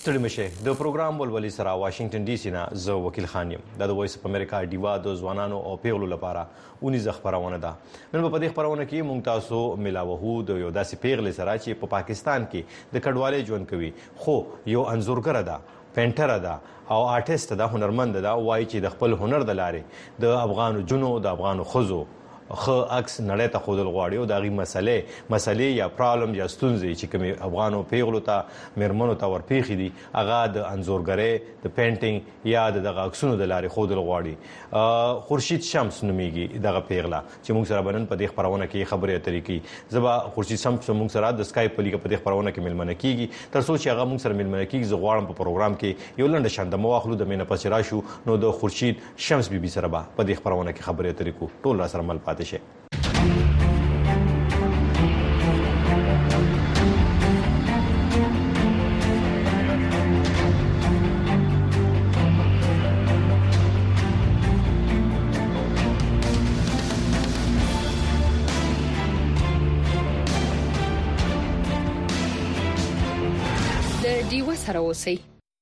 ستړي مشه د پروګرام ولولي سره واشنگټن ډي سي نه زه وکیل خان یم د وایس اف امریکا ډیوا د ځوانانو او پیغلو لپاره اونې خبرونه ده نن په دې خبرونه کې مونږ تاسو ملاوهو د یو داسې پیغلې سره چې په پاکستان کې د کډوالۍ ژوند کوي خو یو انځورګره ده پینټر ده او آرټیست ده هنرمند ده وایي چې د خپل هنر د لارې د افغانو جنو د افغانو خزو خو عکس نړۍ ته خودل غواړي او دغه مسلې یا پرابلم یا ستونزې چې کوم افغانو پیغلو ته مرمنو ته ورپیخي دي هغه د انځورګرۍ د پینټینګ یا دغه عکسونو د لارې خودل غواړي خورشید شمس نوميږي دغه پیغله چې موږ سره بنن په دې خبرونه کې خبرې اترې کوي زبا خورشید شمس موږ سره د اسکایپ په لیګه په دې خبرونه کې ملمنه کیږي تر څو چې هغه موږ سره ملمنه کیږي زه غواړم په پروګرام کې یو لنډه شاند مواخلو د مینه پس راشو نو د خورشید شمس بیبي سره په دې خبرونه کې خبرې اترې کو ټول را سره مل پاتې شي د ډیوا سره اوسئ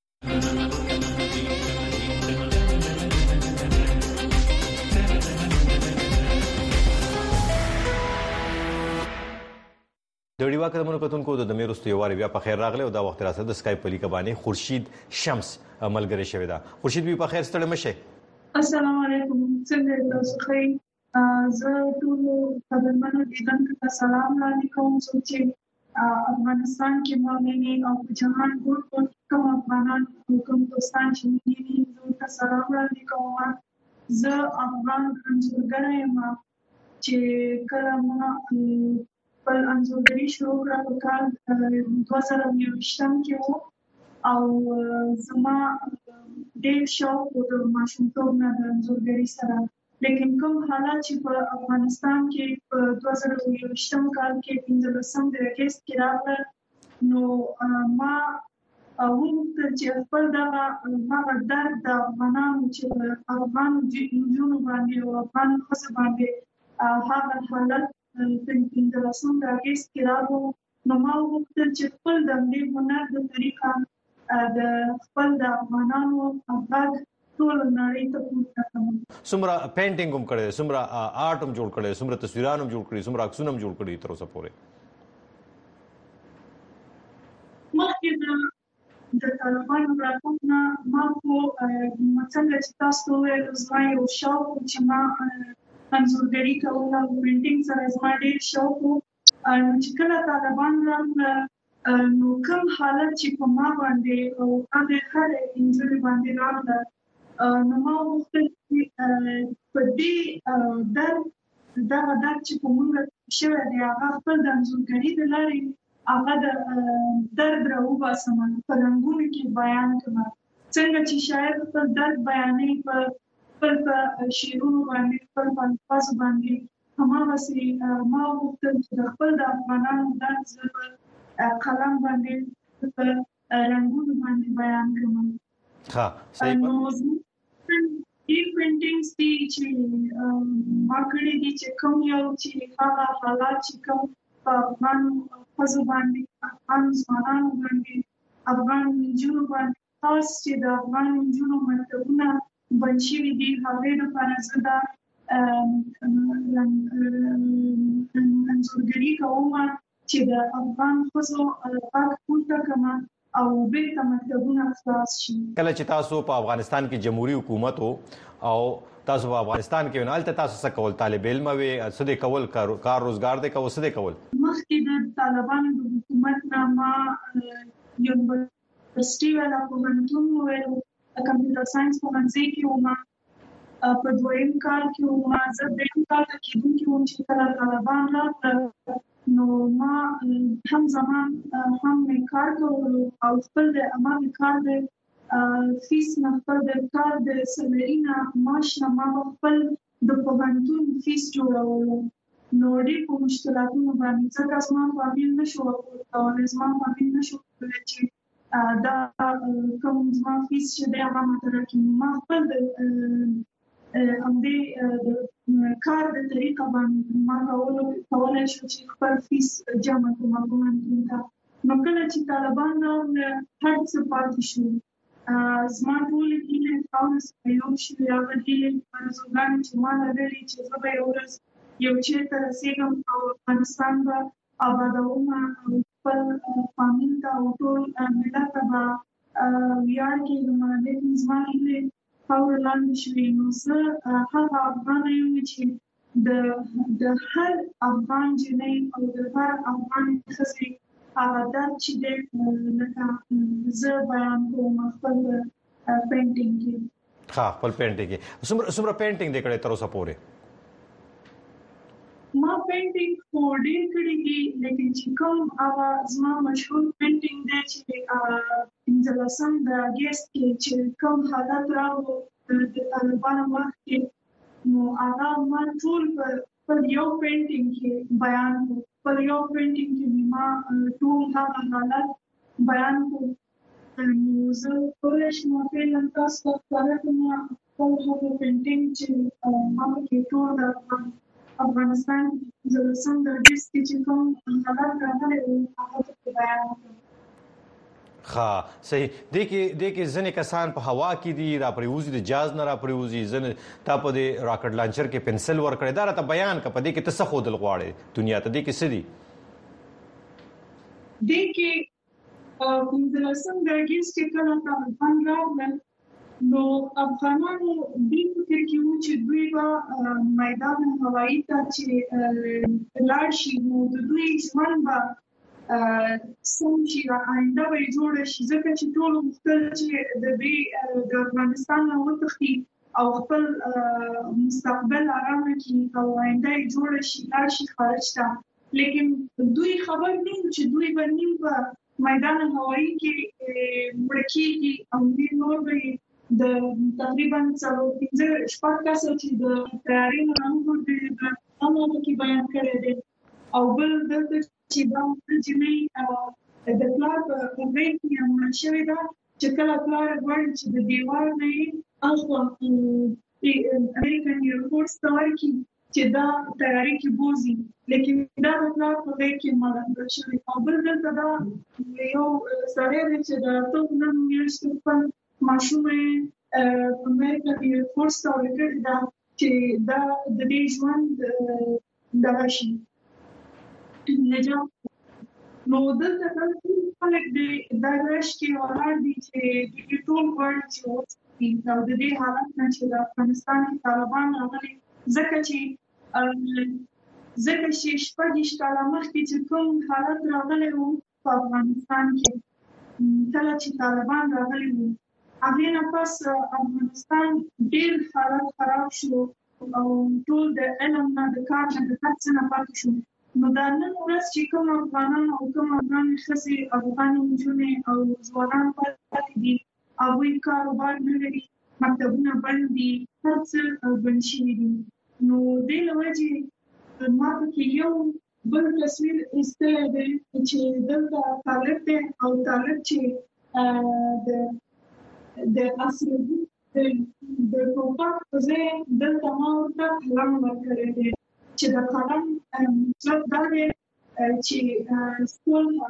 د ډیوا کډمنو کتونکو د میروستو یو واری بیا په خیر راغله او دا وخت راځه د اسکایپ په لیکه باندې خورشید شمس ملګری شوی دا خورشید به په خیر ستړي مشه السلام علیکم څنګه تاسو ښه زه ټول کډمنو لیدونکو ته سلام علیکم چې افغانستان کې مؤمنین او جهان ټول کوم افغانان کوم دوستان چې موږ ته سلام علیکم زه افغان انځورګر یم چې کله ما په انځورګري شروع کړه په کال 2020 کې وو او زما ډېر شوق و د ماشومتوب نه د انځورګري سره لیکن کوم حالات چې په افغانستان کې په 2020 کال کې 15 د اگست کې راغله نو ما وموږ چې خپل دغه درد د افغانانو چې په افغان نجونو باندې او افغان ښځو باندې هغه حالت د رسوم د اگست کې راغلو نو ما وغوښتل چې خپل د دې هنر د طریقه د خپل د افغانانو غږ ټول نړۍ ته پورته کړم څومره پینټینګ هم کړی څومره آرټ هم جوړ کړی څومره تصویران هم جوړ کړی څومره عکسونه هم جوړ کړی تر اوسه پورې مخکې د طالبانو راتګ نه ما خو څنګه چې تاسو وویل زما یو شوق چې ما انځورګري کوله او پینټینګ سره زما ډېر شوق و چې کله طالبان راغله نو کوم حالت چې په ما باندې او هغه انځوري باندې راغله نو ما وغوښتل چې په دې دغه درد چې په موږ شوی دی هغه خپل د انځورګري د لارې هغه د درد راوباسم په رنګونو کې بیان کړم څنګه چې شاعر خپل درد بیانوي په خپل شعرونو باندې خپل الفاظ باندې هماغسې ما وغوښتل چې د خپل د افغانانو درد زه په قلم باندې په رنګونو باندې بیان کړم ها صحیح پینټینګز دي چې ما کړي دي چې کوم یو چې هغه حالات چې کوم په افغان ښځو باندې افغان ځوانانو باندې افغان نجونو باندې خاص چې د افغان نجونو مکتبونه بند شوي دي هغې لپاره زه دا انځورګري کوم چې د افغان ښځو غږ پورته کړم او بیرته مکتبونه خلاص شي کله چې تاسو په افغانستان کې جمهوریت حکومت او تاسو په افغانستان کې ونالته تاسو څه کول طالب علم وي څه دې کول کار روزګار دې کول څه دې کول مخکې د طالبانو د حکومت نه ما یونیورسيټي ولا پوهنتون ویل کمپیوټر ساينس پوهنځي کې وم په دویم کال کې وم زه دریم کال ته کېدونکې وم چې کله طالبان راغله نو ما هم زمان هم مې کار کولو او خپل د امامي کار د فیس نه خپل د کار د سلري نه معاش نه ما خپل د پوهنتون فیس جوړولو نو ډېر په مشکلاتونو باندې ځکه زما فامیل نشو کولی زما فامیل نشو کولی چې دا کوم زما فیس چې دی هغه ماته راکړي ما خپل د همدې د کار د طریقه باندې ما کولی شو چې خپل فیس جمع کړم پوهنتون ته نو کله چې طالبان راغله هر څه پاتې شو. زما ټولې هیلې خاورو څخه یو شوې، هغه هیلې آرزوګانې چې ما لرلې چې زه به یو ورځ یو چېرته رسېږم او افغانستان به ابادومه او خپل فامیل ته او ټول ملت ته به ویاړ کېږم، لیکن زما هیلې خاورو لاندې شوې. نو زه هغه افغانه یم چې د هر افغان جنۍ او د هر افغان ښځې هغه درد چې دی لکه زه بیان کوم خپل پینټینګ کې. خپل پینټینګ کې څومره پینټینګ دې کړی تر اوسه پورې؟ ما پینټینګ خو ډېر کړي دي، لیکن چې کوم هغه زما مشهور پینټینګ دی چې 15 د اګست کې چې کوم حالت راغلو د طالبانو وخت کې، نو هغه ما ټول په یو پینټینګ کې بیان کړو. په یو پینټینګ کې ما ټول هغه حالت بیان کړو. نو زه کولی شم فعلا تاسو ته ښکاره کړم خپل هغه پینټینګ چې ما پکې ټول د افغانستان 15 د اګست کې چې کوم حالت راغلی و هغه پکې بیان کړم. صحیح. دې کې ځینې کسان په هوا کې دي، را پریوزي د جاز نه را پریوزي، ځینې تا په دې راکټ لانچر کې پنسل ورکړی. دا راته بیان که په دې کې ته څه ښودل غواړې دنیا ته؟ دې کې څه دي؟ دې کې 15 د اګست چې کله طالبان راغلل، نو افغانانو دې فکر کې وو چې دوی به میدان هوایي ته چې لاړ شي، نو د دوی ژوند به سم شي، آینده به یې جوړه شي، ځکه چې ټولو غوښتل چې د دوی د افغانستان نه وتښتي او خپل مستقبل آرامه کړي او آینده یې جوړه شي، لاړ شي خارج ته. لیکن دوی خبر نه وو چې دوی به نیم په میدان هوایي کې مړه کېږي او نور به د تقریبا 15 کسه چې د تیاري نه راووتل د هغه کې بیان کړی دی. او بل دلته چې دا جنۍ د پلار په غېږ کې مړه شوې ده، چې کله پلار غواړي چې د دیوال نه یې اخوا امریکن ایرفورس ته ورکړي چې دا تیاري کې بوځي، لیکن دا د پلار په غېږ کې مړه شوې. او بل دلته دا یو سړی دی چې د 9 میاشتو خپل ماشوم یې امریکن ایرفورس ته ورکړې ده چې دا د دې ژوند دغه شي نجات. نو دلته خلک دا رش کې ولاړ دي چې دوی ټول غواړي چې وتښتي او د دې حالت نه چې د افغانستان کې طالبان راغلي، ځکه چې 26 کاله مخکې چې کوم حالت راغلی و په افغانستان کې، کله چې طالبان راغلي وو، هغې نه پس افغانستان ډېر حالت خراب شو او ټول د علم نه، د کار نه، د هر څه نه پاتې شو. نو دا نن ورځ چې کوم افغانان او کوم افغانې ښځې، افغانې نجونې او ځوانان پاتې دي، هغوی کاروبار نه لري، مکتبونه بند دي، هر څه بند شوي دي. نو دې له وجې ما پکې یو بل تصویر ایستلی دی چې دلته طالب دی او طالب چې د اسرائیل د ټوپک په ځای دلته ما ورته قلم ورکړی دی، چې د قلم مطلب دا دی چې صلح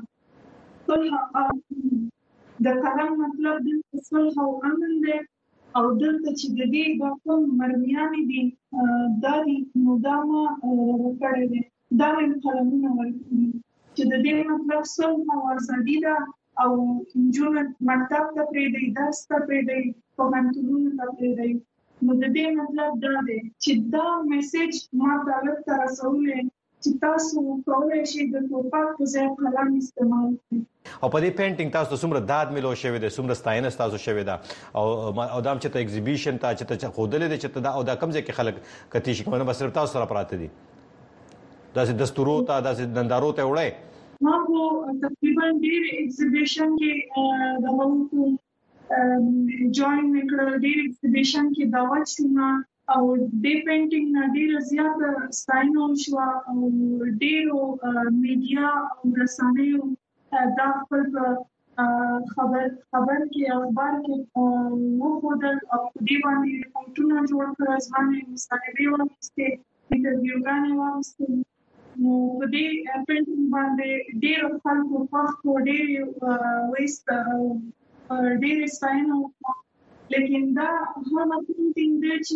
د قلم مطلب دلته صلح او امن دی، او دلته چې د دې دا کوم مرمیانې دي دا دي، نو دا ما ورکړی دی، دا مې قلمونه ورکړي چې د دې مطلب صلح او ازادي ده او نجونې مکتب ته پرېږدي، درس ته پرېږدي، پوهنتونونو ته پرېږدي. نو د دې مطلب دا دی چې دا میسج ما طالب ته رسولی چې تاسو کولی شئ د ټوپک په ځای قلم استعمال کړئ. او په دې پینټینګ تاسو ته څومره داد ملو شوې ده، څومره ستاینه ستاسو شوې ده، او دا چې ته ایگزیبیشن ته چې ته ښودلی دی چې ته دا او دا کوم ځای کې خلک کتي شي، کومه به صرف تاسو سره پراته دي، داسې دستورو ته، داسې نندارو ته وړئ؟ ما خو تقریبا ډېر ایگزیبیشن کې د هغو جوین مې کړل، ډېر ایگزیبیشن کې دعوت شوم او دې پینټینګ نه ډېره زیاته ستاینه وشوه او ډېرو میډیا او رسنیو دا خپل په خبر کې اخبار کې وښودل او په دې باندې ریپورټونه جوړ کړل، زما نه مصاحبې واخیستې، انټرویوګانې واخیستې نو په دې پینټینګ باندې ډېر خلکو وخت ډېر وېست ډېر ستاینه وکړه لیکن دا هغه پینټینګ دی چې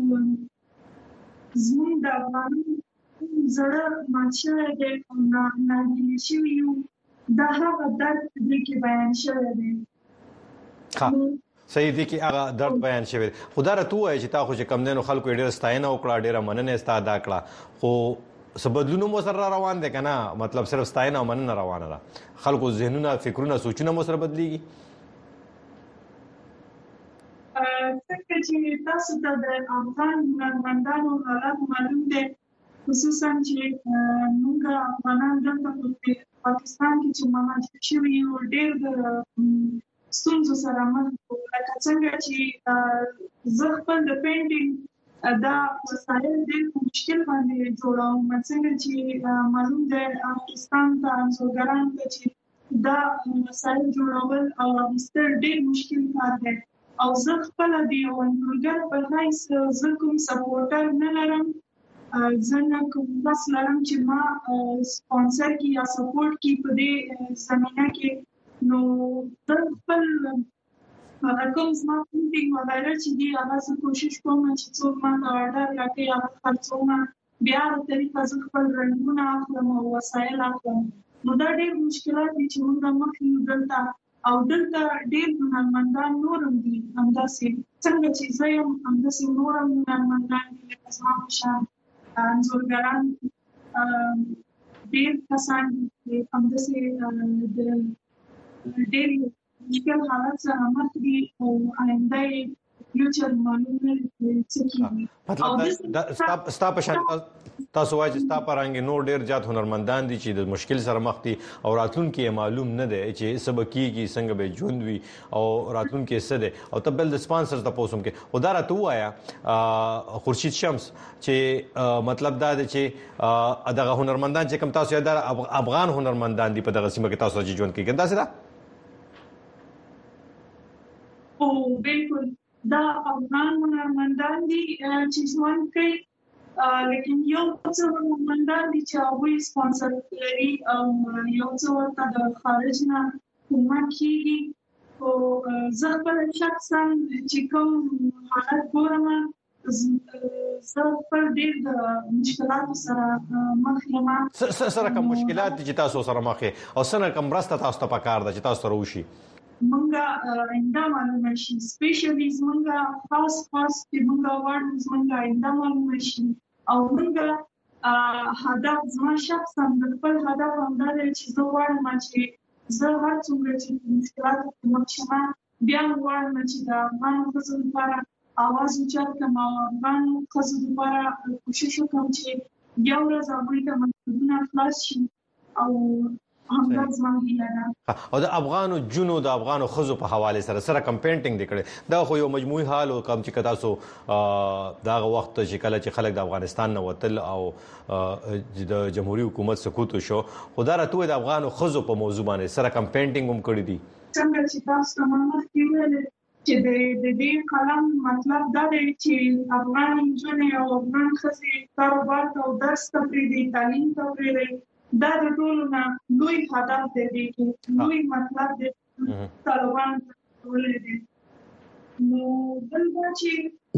زموږ د افغانانو زړه مات شوی دی او ناهیلي شوي یو دا هغه درد دی چې بیان شوی دی صحیح دي کې هغه درد بیان شوی خدا راته وایي چې تا خو چې کم دینو خلکو ډېر ستاینه وکړه ډېر مننه ستا ادا کړه خو سبدلونو مو سره روان دي کنه مطلب صرف ستاینه او مننه روانه ده خلکو ذهنونه فکرونه سوچونه مو سره بدليږي څنګه چې تاسو ته د افغان هنرمندانو حالات معلوم دي خصوصا چې موږ افغانان دلته په پاکستان کې چې مهاجر شوي یو ډېر د ستونزو سره مخ یو لکه څنګه چې زه خپل د پینټینګ دا وسایل ډېر مشکل باندې جوړوم څنګه چې معلوم دی پاکستان ته انځورګرانو ته چې دا وسایل جوړول او اخیستل ډېر مشکل کار دی او زه خپل د یو انځورګر په حیث زه کوم سپورټر نه لرم زه نه کوم کس لرم چې ما سپانسر کی یا سپورټ کی په دې زمینه کې نو زه خپل کوم زما پینټینګ وغیره چې دي هغه زه کوشش کوم چې څوک ما ته آرډر راکړي هغه خرڅوم بیا په طریقه زه خپل رنګونه اخلم او وسایل اخلم نو دا ډېر مشکلات دي چې موږ مخ یو دلته او دلته ډېر هنرمندان نورم دي همداسې څنګه چې زه یم همداسې نورم هنرمندان دي لکه زما په شان انځورګران ډېر کسان دي همداسې د ډېر مشکل حالت سره مخ دي او آینده فیوچر معلوم نه دي څه کیږي مطلب ستا په شان تاسو وایي چې تاسو پرانګي نور ډیر زیات هنرمندان دي چې د مشکل سره مخ دي او راتلونکي معلوم نه دی چې سبا کیږي څنګه به ژوند وي او راتلونکي څه دی او تبل د سپانسرز د پوسوم کې خدا راته وایا خورشید شمس چې مطلب دا دی چې دغه هنرمندان چې کوم تاسو یاد افغان هنرمندان دي په دغه سیمه کې تاسو چې ژوند کوي دا څه ده او بالکل دا افغان هنرمندان دي چې ژوند کوي لیکن یو څه هنرمندان دي چې هغوی سپانسر لري او یو څه ورته د خارج نه کومک کېږي او زه خپل شخصا چې کوم حالت ګورم زه خپل ډېر د مشکلاتو سره مخ یم سره کوم مشکلات دي چې تاسو سره مخ او سره کوم مرسته تاسو ته پکار ده چې تاسو سره وشي منګه آینده معلومه شي سپیشلی زمونږه خاص چې منګه وایو زمونږه آینده معلومه شي او منګه هدف زما شخصا د خپل هدف همدا دی چې زه وایم چې زه هر څومره چې مشکلات مخ شم بیا وایم چې د افغان ښځو لپاره اواز اوچت کړم او افغان ښځو لپاره کوشش وکړم چې بیا ورځ هغوی ته مکتوبونه خلاص شي او او د افغانو جنو د افغانو خزو په حواله سره کم پینټینګ دکړي دا خو یو مجموعي حال او کم چې کتا سو دا وخت چې کله چې خلک د افغانستان نه وتل او د جمهوریت حکومت سقوط شو خدا راته د افغانو خزو په موضوع باندې سره کم پینټینګ هم کړی دي څنګه چې تاسو مخ کې ویل چې د دې کلام مطلب دا دی چې افغان جنې او افغان خزي کاروبار او درس تفریدي تعلیم تفریدي دا د ټولو نه لوی هدف دی چې لوی مطلب دی طالبان ولري نو بلدا چې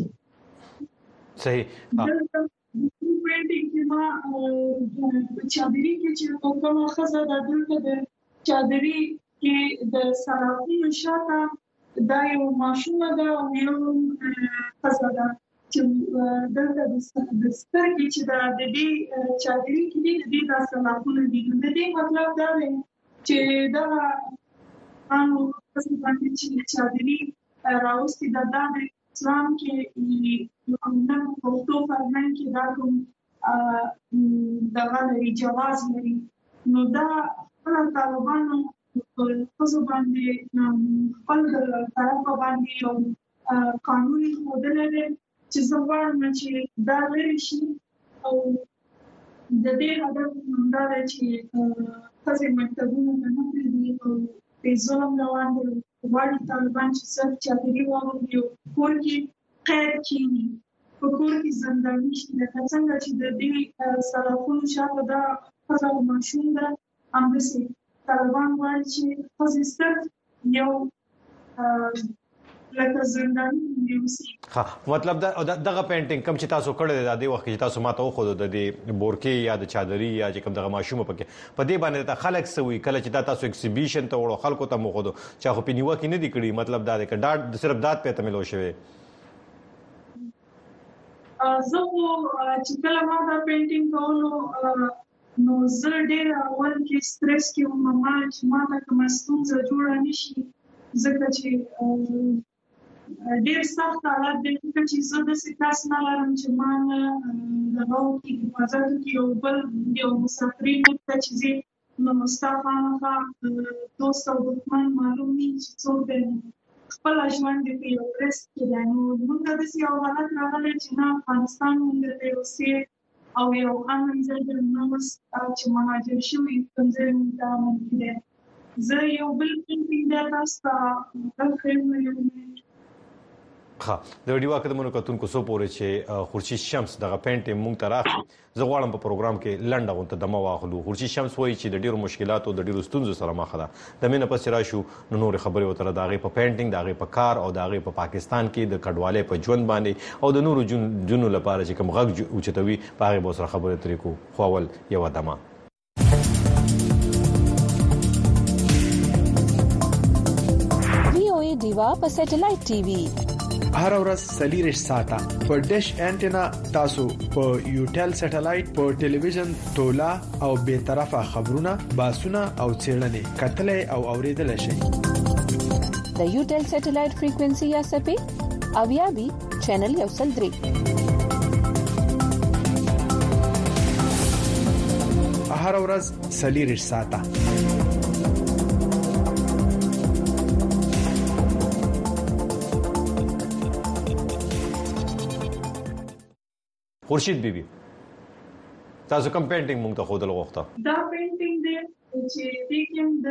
صحیح پینټینګ کې ما چادري کې چې کومه خزه د دلته د چادري کې د سلاطین شاته دا یو ماشومه ده او یو خزه ده چې دلته د سترګې چې د دې چادري کې د دې سلاطونه دي د دې مطلب دا دی چې دا انو څه باندې چې چادري راوستي د اسلام کې نن پښتو فرهنګ کې دا کوم دغه لري جواز لري نو دا طالبانو خصوصا باندې خپل طرف باندې یو قانوني موډل لري چې زموږ چې دا لري شي او د دې هدف دا دی چې تاسو مکتبونه نه پریږدي او په ظلم روان دي واړه طالبان چې څنګه چاپیری وغوړي کور کې قید کینی په کور کې زنداني شي لکه څنګه چې د دې سرافونو شاته دا ښځه او ماشوم ده همداسې طالبان وایي چې ښځې صرف یو لکه زنداني نیوسي. ها مطلب دغه پینټینګ کم چې تاسو کړی دی د دې وخت چې تاسو ماته وخو د دې بورکې یا د چادري یا چې کوم دغه ماشوم پکې په دې باندې د خلک سوي کله چې دا تاسو ایکسیبیشن ته وړو خلکو ته مخ دو چې خو په نیوکه نه دی کړی مطلب دا دی چې صرف داد په تملو شوی. زه خو چې کله ما دا پینټینګ کولو نو زه ډېر اول کې سټرس کې وم چې ما ته کومه ستونزه جوړه نه شي ځکه چې ډېر سخت حالت دی چې زه داسې کس نه لرم چې ما نه دغه وکړي حفاظت وکړي او بل یو مسافري ته چې ځي نو ستا خامخا دوست او دښمن معلوم وي چې څوک دی خپل ژوند دې په یو رسک کې دی. نو موږ ته داسې یو حالت راغلی چې نه افغانستان موږ ته یو سیف او یو امن ځای دی چې مهاجر شوي کوم ځای موږ ته امن کې دی. زه یو بل پینټینګ دی تاسو ته ښیم ها د ویډیو اکدمونو کتونکو سو پورې چې خورشید شمس دغه پینټینګ مونږ ته راخي زه غواړم په پروګرام کې لنډه غونډه دمه واخلو. خورشید شمس وایي چې د ډیرو مشکلاتو د ډیرو ستونزو سره مخ ده د مینه پس راشو نو نور خبرې وتره داغه په پینټینګ داغه په کار او داغه په پاکستان کې د کډوالۍ په ژوند باندې او د نورو جنونو لپاره چې کوم غږ اوچتوي په هغه به سره خبرې ترې کو خوول یو دمه. VOA دیوا په سټلایټ ټي وي هر ورځ 40 ساعته په ډیش انټینا تاسو په یوټل سټلایټ په ټلویزیون تولا او به طرفه خبرونه باسونه او چیرلنې کتلې او اوریدل شي. د یوټل سټلایټ فریکوئنسي یا سپې او یا بي چینل یو سل درې هر ورځ 40 ساعته خورشید بیبي تاسو کوم پینټینګ مونږ ته خودل غوښته؟ دا پینټینګ دی چې دیم د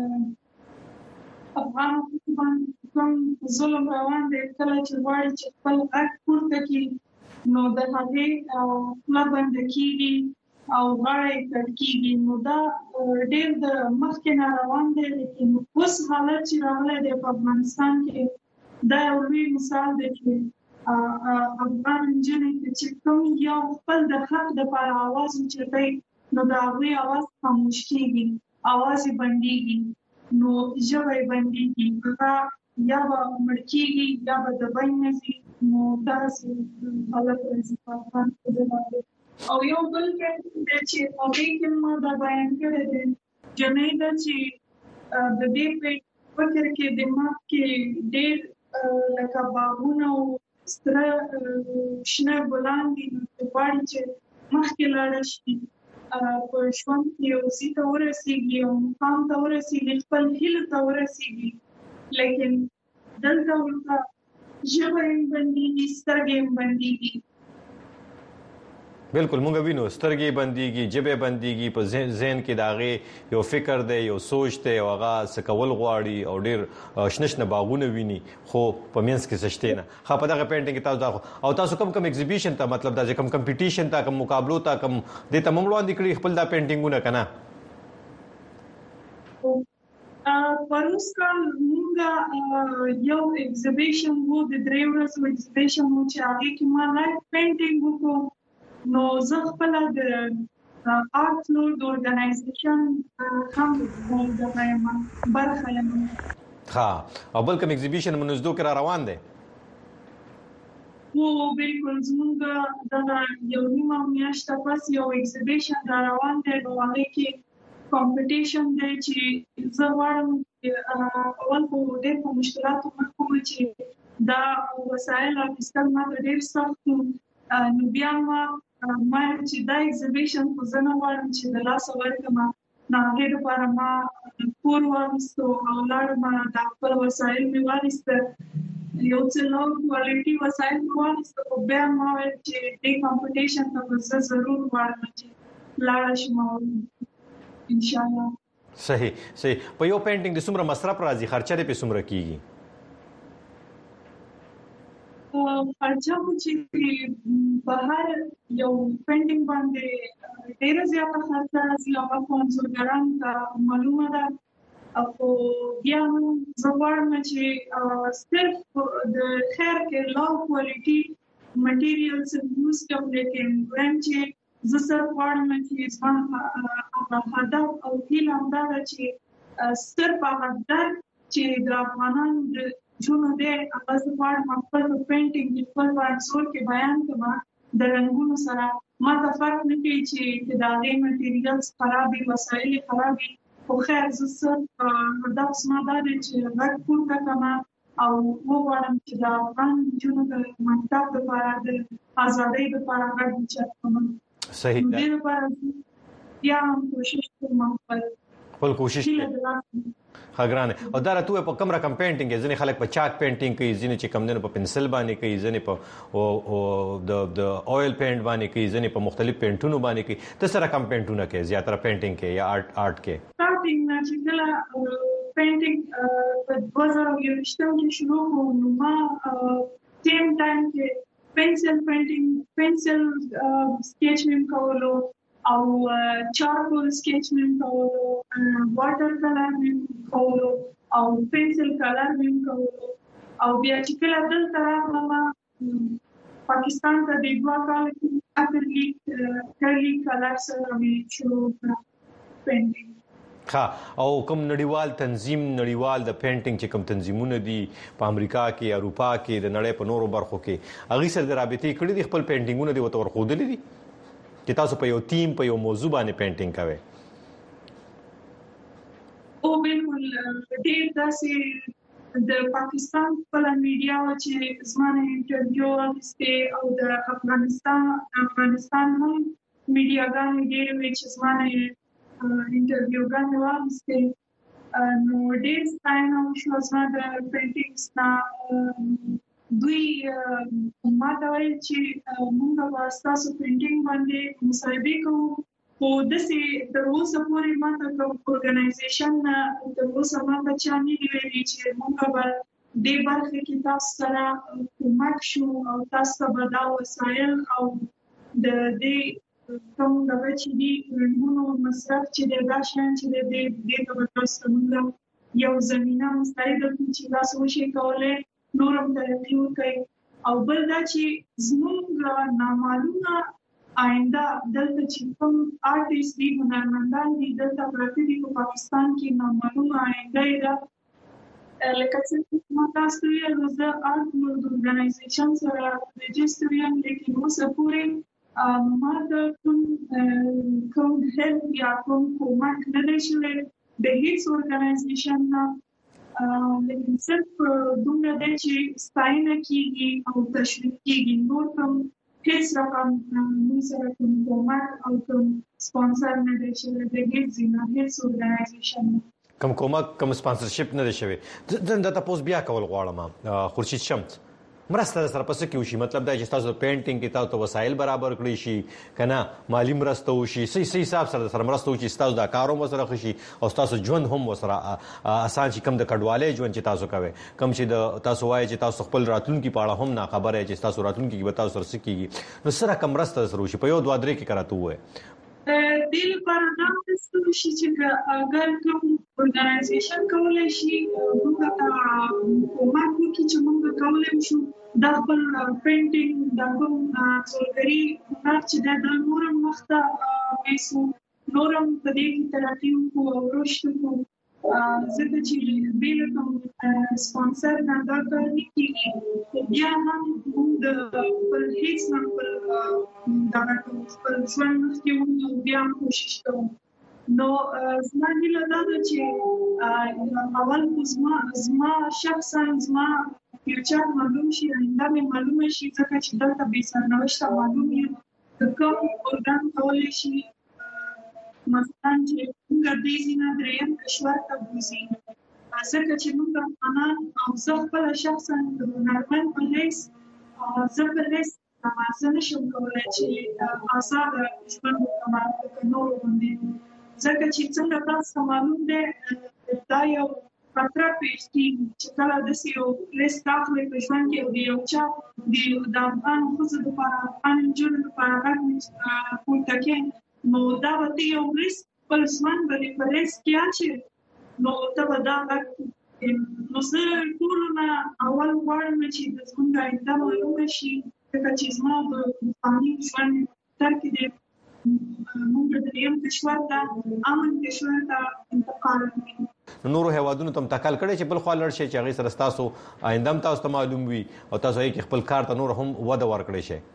افغان کوم ظلم روان دی کله چې وایي چې خپل حق پورته کړي نو د هغې لبند کېږي او غاړه کټ کېږي نو دا ډېر د مخکې نه روان دی لیکن اوس حالت چې راغلی دی په افغانستان کې دا یو لوی مثال دی چې افغان نجونې چې کوم یو خپل د حق دپاره اواز اوچتوي نو د هغوی اواز خاموش کېږي اواز یې بندېږي نو ژبه یې بندېږي هغه یا به مړ کېږي یا به د بین نه ځي نو داسې حالت راځي په افغان ښځو باندې. او یو بل دی چې هغې کې ما دا بیان کړی دی جنۍ ده چې د دې په فکر کې دماغ کې ډېر لکه باغونه او ستره شنه ګلان دي غواړي چې مخکې لاړه شي په ژوند کې یو ځای ته ورسېږي او مقام ته ورسېږي خپل هیلو ته ورسېږي لیکن دلته ورته ژبه یې بندېږي سترګې یې بندېږي. بالکل مونږ وینو سترګې بندېږي جبه بندېږي په ذهن کې داغه یو فکر دی یو سوچ دی او هغه سکول غواړي او ډیر شنشنه باغونه ویني خو په مینس کې سشته نه خو په دغه پینټینګ کې تاسو او تاسو کوم ایگزیبیشن ته مطلب دا کوم کمپټیشن ته کوم مقابلو ته کوم د تمام وړاندې کړی خپل دا پینټینګونه کنه پروس کال موږ یو ایگزیبیشن وو د درې ورځو ایگزیبیشن وو چې هغه کې ما لایف پینټینګ وکړو نو زه خپل د آرټ فلور د اورګنایزیشن هم برخه یم. ها او بل کوم ایگزیبیشن منځدو کې را روان دی؟ وو بالکل زموږ د یو نیمه میاشته پس یو ایگزیبیشن را روان دی نو هغه کې کمپټیشن دی چې زه غواړم اول خو ډېر په مشکلاتو مخ کوم چې دا وسایل اخیستل ماته ډېر سخت نو بیا ما چې دا ایگزیبیشن خو زه نه غواړم چې د لاسه ورکړم نو هغې دپاره ما کور واخیستو او لاړم دا خپل وسایل مې واخیسته یو څه لو کوالټي وسایل مې واخیسته خو بیا ما ویل چې دې کمپټیشن ته به زه ضرور غواړم چې لاړه شم انشاءالله. صحیح په یو پینټینګ د څومره مصرف راځي خرچه دې په څومره کیږي؟ خرچه چې بهر یو پینټینګ باندې ډېر زیاته خرچه راځي او انځورګران ته معلومه ده او بیا هم زه غواړم چې صرف د خیر کې لو کوالټي مټیریلز یوز کړم لیکن وایم چې زه صرف غواړم چې ځان هدف او هیله همدا ده چې صرف هغه درد چې د افغانانو د ژوند دی هغه زه غواړم خپل پینټینګ خپل انځور کې بیان کړم د رنګونو سره ما ته فرق نه کوي چې د هغې مټیریلز خراب وي وسایل خراب وي خو خیر زه صرف هدف زما دا دی چې غږ پورته کړم او وغواړم چې د افغان نجونو د مکتب لپاره د ازادۍ لپاره غږ اوچت کړم. صحیح ده. دې لپاره بیا هم کوشش کوم خپل کوشش خګرانه او دا راته په کوم رقم پینټینګ ځنې خلک په چاک پینټینګ کوي ځنې چې کم دنه په پنسل باندې کوي ځنې په د اویل پینټ باندې کوي ځنې په مختلف پینټونو باندې کوي تاسو رقم پینټونه کوي زیاتره پینټینګ کې یا آرټ کې سٹارټینګ نه چې کله پینټینګ په 2020 کې شروع کوم نو ما سیم ټایم کې پنسل پینټینګ پنسل سکیچ مې کولو او چارکول سکیچ مې کولو واټر کلر مې کولو او پنسل کلر مې کولو او بیا چې کله دلته راغلم پاکستان ته د 2 کال کې اکرلی کلر سره مې شروع کړ پینټینګ. ها او کوم نړیوال تنظیم نړیوال د پینټینګ چې کوم تنظیمونه دي په امریکا کې اروپا کې د نړۍ په نورو برخو کې هغه سره د رابطې کړې دي خپل پینټینګونه دي وته ورخودلې دي چې تاسو په یو ټیم په یو موضوع باندې پینټینګ کوئ. او بالکل ډېر داسې د پاکستان خپل میډیا چې زمانه انټرویو واخیسته او د افغانستان هم میډیاګانې ډېر وی چې زمانه انټرویوګانې واخیسته نو ډېر ستاینه وشوه زما د پینټینګز نه دوی ما ته وایي چې موږ به ستاسو پینټینګ باندې مصاحبې کوو خو داسې تر اوسه پورې ما ته کوم ارګنایزیشن تر اوسه ما ته چا نه دي ویلي چې موږ به دې برخه کې تاسو سره کومک شو او تاسو به دا وسایل او د دې کوم دغه چې دي رنګونو مصرف چې دا شیان چې دې ته به تاسو موږ یو زمینه مساعده کړو چې تاسو وشئ کولی نورم ترقی وکړي او بل دا چې زموږ نامعلومه آینده دلته چې کوم آرټیست دي هنرمندان دي دلته پراته دي په پاکستان کې نامعلومه آینده ده لکه څنګه ما تاسو ویل زه آرټ ورلد ارګنایزیشن سره رجسټر یم لیکن اوسه پورې ما د کوم هیلپ یا کوم کومک نه دی شوی د هیڅ ارګنایزیشن نه لیکن صرف دومره دی چې ستاینه کیږي او تشویق کیږي نور کوم هیڅ رقم موږ سره کوم کومک او کوم سپانسر نه دی شوی د هیڅ ارګنایزیشن کوم کومک کوم سپانسرشپ نه دی شوی. دا تاسو بیا کول غواړم خورشید شمس مرسته سره پس کې وشي مطلب دا چې تاسو پینټینګ کې تاسو وسایل برابر کړی شي کنه مالی مرسته وشي صحیح حساب سره مرسته وشي تاسو دا کاروم سره خشي او تاسو ژوند هم وسره آسان شي کم د کډوالۍ ژوند چې تاسو کوي کم چې تاسو وایي چې تاسو خپل راتلونکي په اړه هم نه خبره چې تاسو راتلونکي کې به تاسو سره سکیږي نو سره کم مرسته سره وشي په یو 2 3 کې کراته وای دل پر دا څه شي چې اگر کوم ارګنایزیشن کولای شي موږ ته کومک وکړي چې موږ کولای شو د خپل پینټینګ د کوم څلګري هنر چې د نورم وخت وېسو نورم په دې کې ترقی او رشد کوو ځکه چې بیل کوم سپانسر نه دا کار نه کیږي بیا هم موږ د خپل هیڅ نه خپل خپل ژوند مخکې بیا کوشش کوو نو زما هیله دا ده چې اول زما شخصا زما فیوچر معلوم شي آینده مې معلومه شي ځکه چې دلته بې سرنوشته معلوم یم کوم ارګان کولی شي مثلا چې موږ دې ځینه درېیم کشور ته بوځي ځکه چې موږ افغانان او زه خپله شخصا د هنرمند په حیث زه په حیث زه نشم کولی چې ازاده ژوند وکړم لکه نورو باندې ځکه چې څنګه تاسو معلوم دی دا یو خطر پیښ کیږي چې کله د سیو رستاخلي په ژوند کې یو چا د افغان خزو لپاره افغان جن لپاره غږ پورته کوي نو دا به یو ریسک په ځوان باندې پرېس کیږي نو ته به دا نو زه ټولونه اول غواړم چې د څنګه آینده معلومه شي چې زما د فاميلي ژوند تر کې د موږ د یم کشور ته امن کشور ته انتقال کړو نورو هوادونو تم تکل کړي چې بل خو لړ شي چې هغه سره تاسو آینده تاسو ته معلوم وي او تاسو یې خپل کار ته نور هم وده ورکړي شي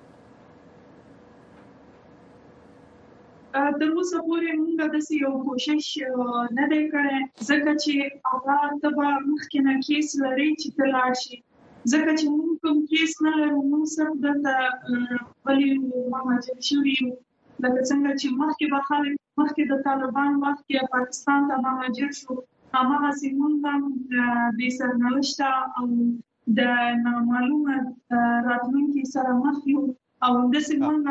د اوسه پورې موږ د یو کوشش نه دی کړی ځکه چې هغه تبع مخکنه کیس لري چې تلل شي ځکه چې موږ کوم کیس نه لرو موږ صرف د بلی مهاجر شوی لکه څنګه چې مخکې به خلک مخکې د طالبان وخت کې پاکستان ته مهاجر شو هغه سیمون د سرنوشت او د نامعلومه راتلونکي سره مخ یو او د سیمون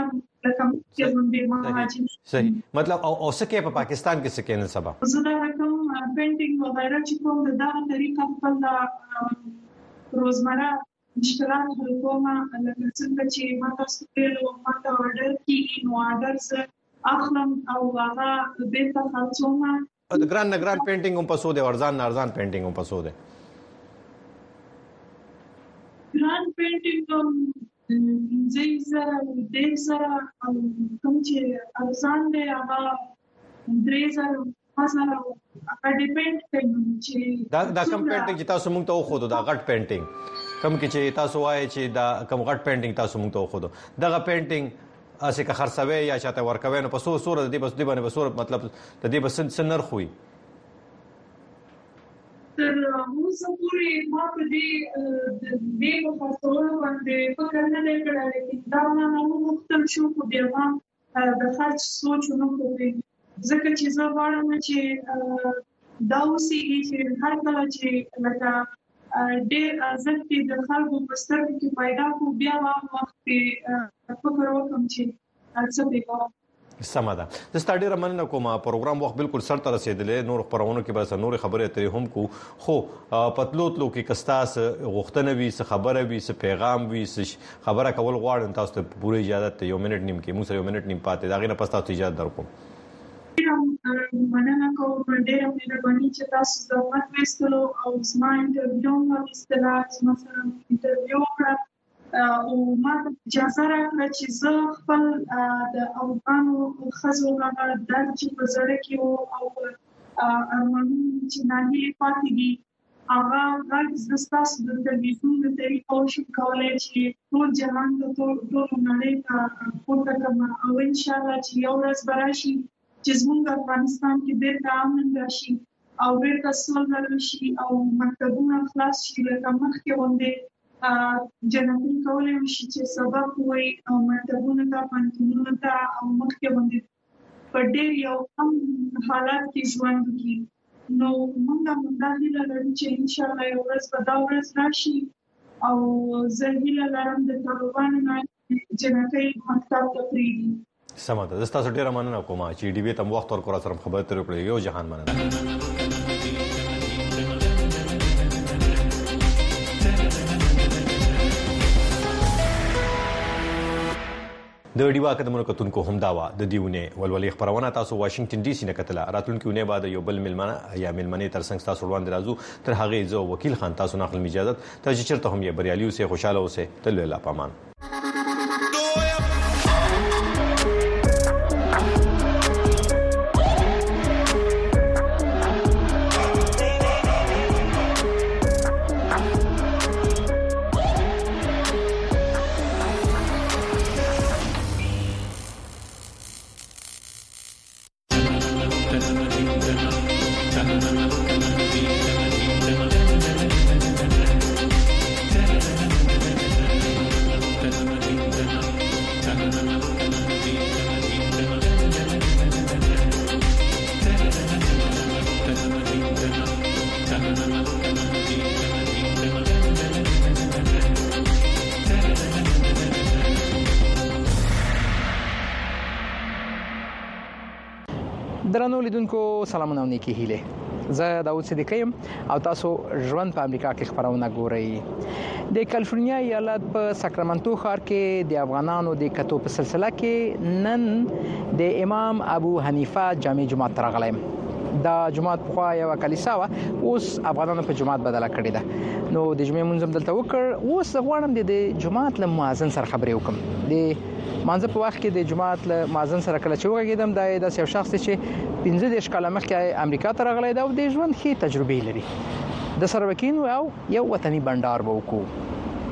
صحیح مطلب او سکه په پاکستان کې سکه نه سبا زه دا کوم پینټینګ وغیرہ چې کوم دا طریقه خپل روزمره مشکلات حل کوم لکه څنګه چې ما تاسو ته ماته اورډر کیږي نو اورډر اخلم او هغه بیرته خرڅوم د ګران پینټینګ هم پسو دي ارزان پینټینګ هم پسو دي ګران پینټینګ زیزه دیزه او کوم چې ارزان دی هغه درېزه مثلا هغه ډیپند کوي چې دا کم پینټینګ چې تاسو موږ ته خو دا غټ پینټینګ کم کې چې تاسو وایي چې دا کم غټ پینټینګ تاسو موږ ته خو دغه پینټینګ اسه که خرڅوي یا چاته ورکوي نو په سور د دې بس دی باندې بسور مطلب د دې بس سنر خوې تر اوسه پورې ما په دې په څول باندې فکر نه کړی چې دا نه مختل شو په دې د خرج سوچ نه کوي ځکه چې زه غواړم چې دا اوسې چې هر کله چې لکه ډېر ارزښت د خلکو په سترګو کې پیدا کو بیا وخت فکر وکم چې څه به سماده د ستاډي رمنه کومه پروګرام وخت بالکل سر ته رسیدلې نور خبرونه کې بس نور خبره ته هم کو خو پتلوت لو کې کستاس غوښتنه وي څه خبره وي څه پیغام وي څه خبره کول غواړم تاسو ته پوره اجازه ته یو منټ نیم کې موږ سره یو منټ نیم پاتې دا غي نه پستا ته اجازه درکوم مننه کوم ډېر مهرباني چې تاسو زحمت وستلو او زما انټرویو مو استلات مثلا انټرویو کړ او ما اجازه راکړه چې زه خپل د افغانو خزو غږ د چې په زړه کې او ارمانونه چې نه پاتې دي هغه غږ د تاسو د تلویزیون د طریقو شو کولای چې ټول جهان ته ټول نړۍ ته پورته کړم او ان شاء الله چې یو ورځ براشي چې زموږ افغانستان کې بیرته امن راشي او بیرته سوله راشي او مکتبونه خلاص شي لکه مخکې غوندې جنتي کولای شي چې سبق وایي او مکتبونه ته پنځونو ته او مخکې باندې په ډېر یو کم حالات کې ژوند وکړي نو موږ دا هیله لرو چې ان شاء الله یو ورځ به دا ورځ راشي او زه هیله لرم د طالبانو نه جنتي مکتب ته پریږدي سمه ده تاسو ډیره مننه کوم چې ډي بي تم وخت ورکړ سره خبرې ترې کړې یو جهان مننه د ډیوا قدمونو کتونکو هم داوا د دیونه ولولې خبرونه تاسو واشنگټن ډي سي نه کتله راتلونکي ونه بعد یو بل ملمنه یا ملمنه تر څنګه تاسو وړاندې راځو تر هغه زه وکیل خان تاسو نقل اجازه ته چې چرته هم یې بریالي اوسه خوشاله اوسه تل لا پامان درنو لیدونکو سلامونه او نیکی هیله زه داوود صدیقی او تاسو ژوند په امریکا کې خبرونه ګورئ د کالیفورنیا ایالت په ساکرامنټو ښار کې د افغانانو د کتو په سلسله کې نن د امام ابو حنیفه جامع جماعت راغلی دا جماعت په یو کلیسا اوس افغانانو په جماعت بدله کړې ده نو د جمعې منځم دلته وکړ اوس غواړم د جماعت له مؤذن سره خبرې وکم د مانځه په وخت کې د جماعت له مؤذن سره کله چې وګیدم دا د یو شخص چې 15 کاله مخکې امریکا ته راغلی دا او د ژوند ښه تجربه لري د سره وکین او یو وطني بندر به وکړو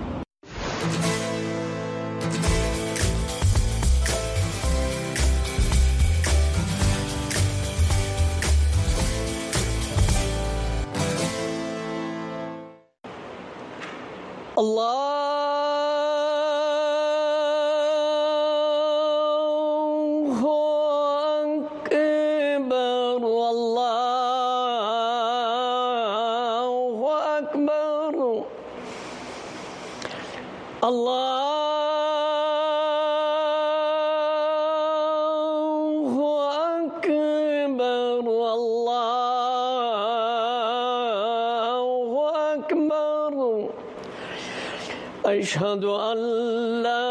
أشهد أن لا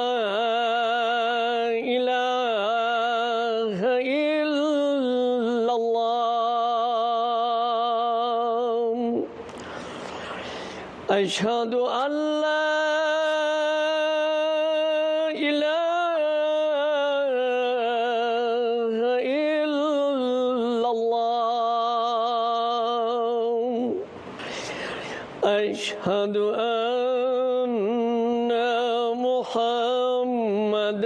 إله إلا الله أشهد أن لا إله إلا الله أشهد محمد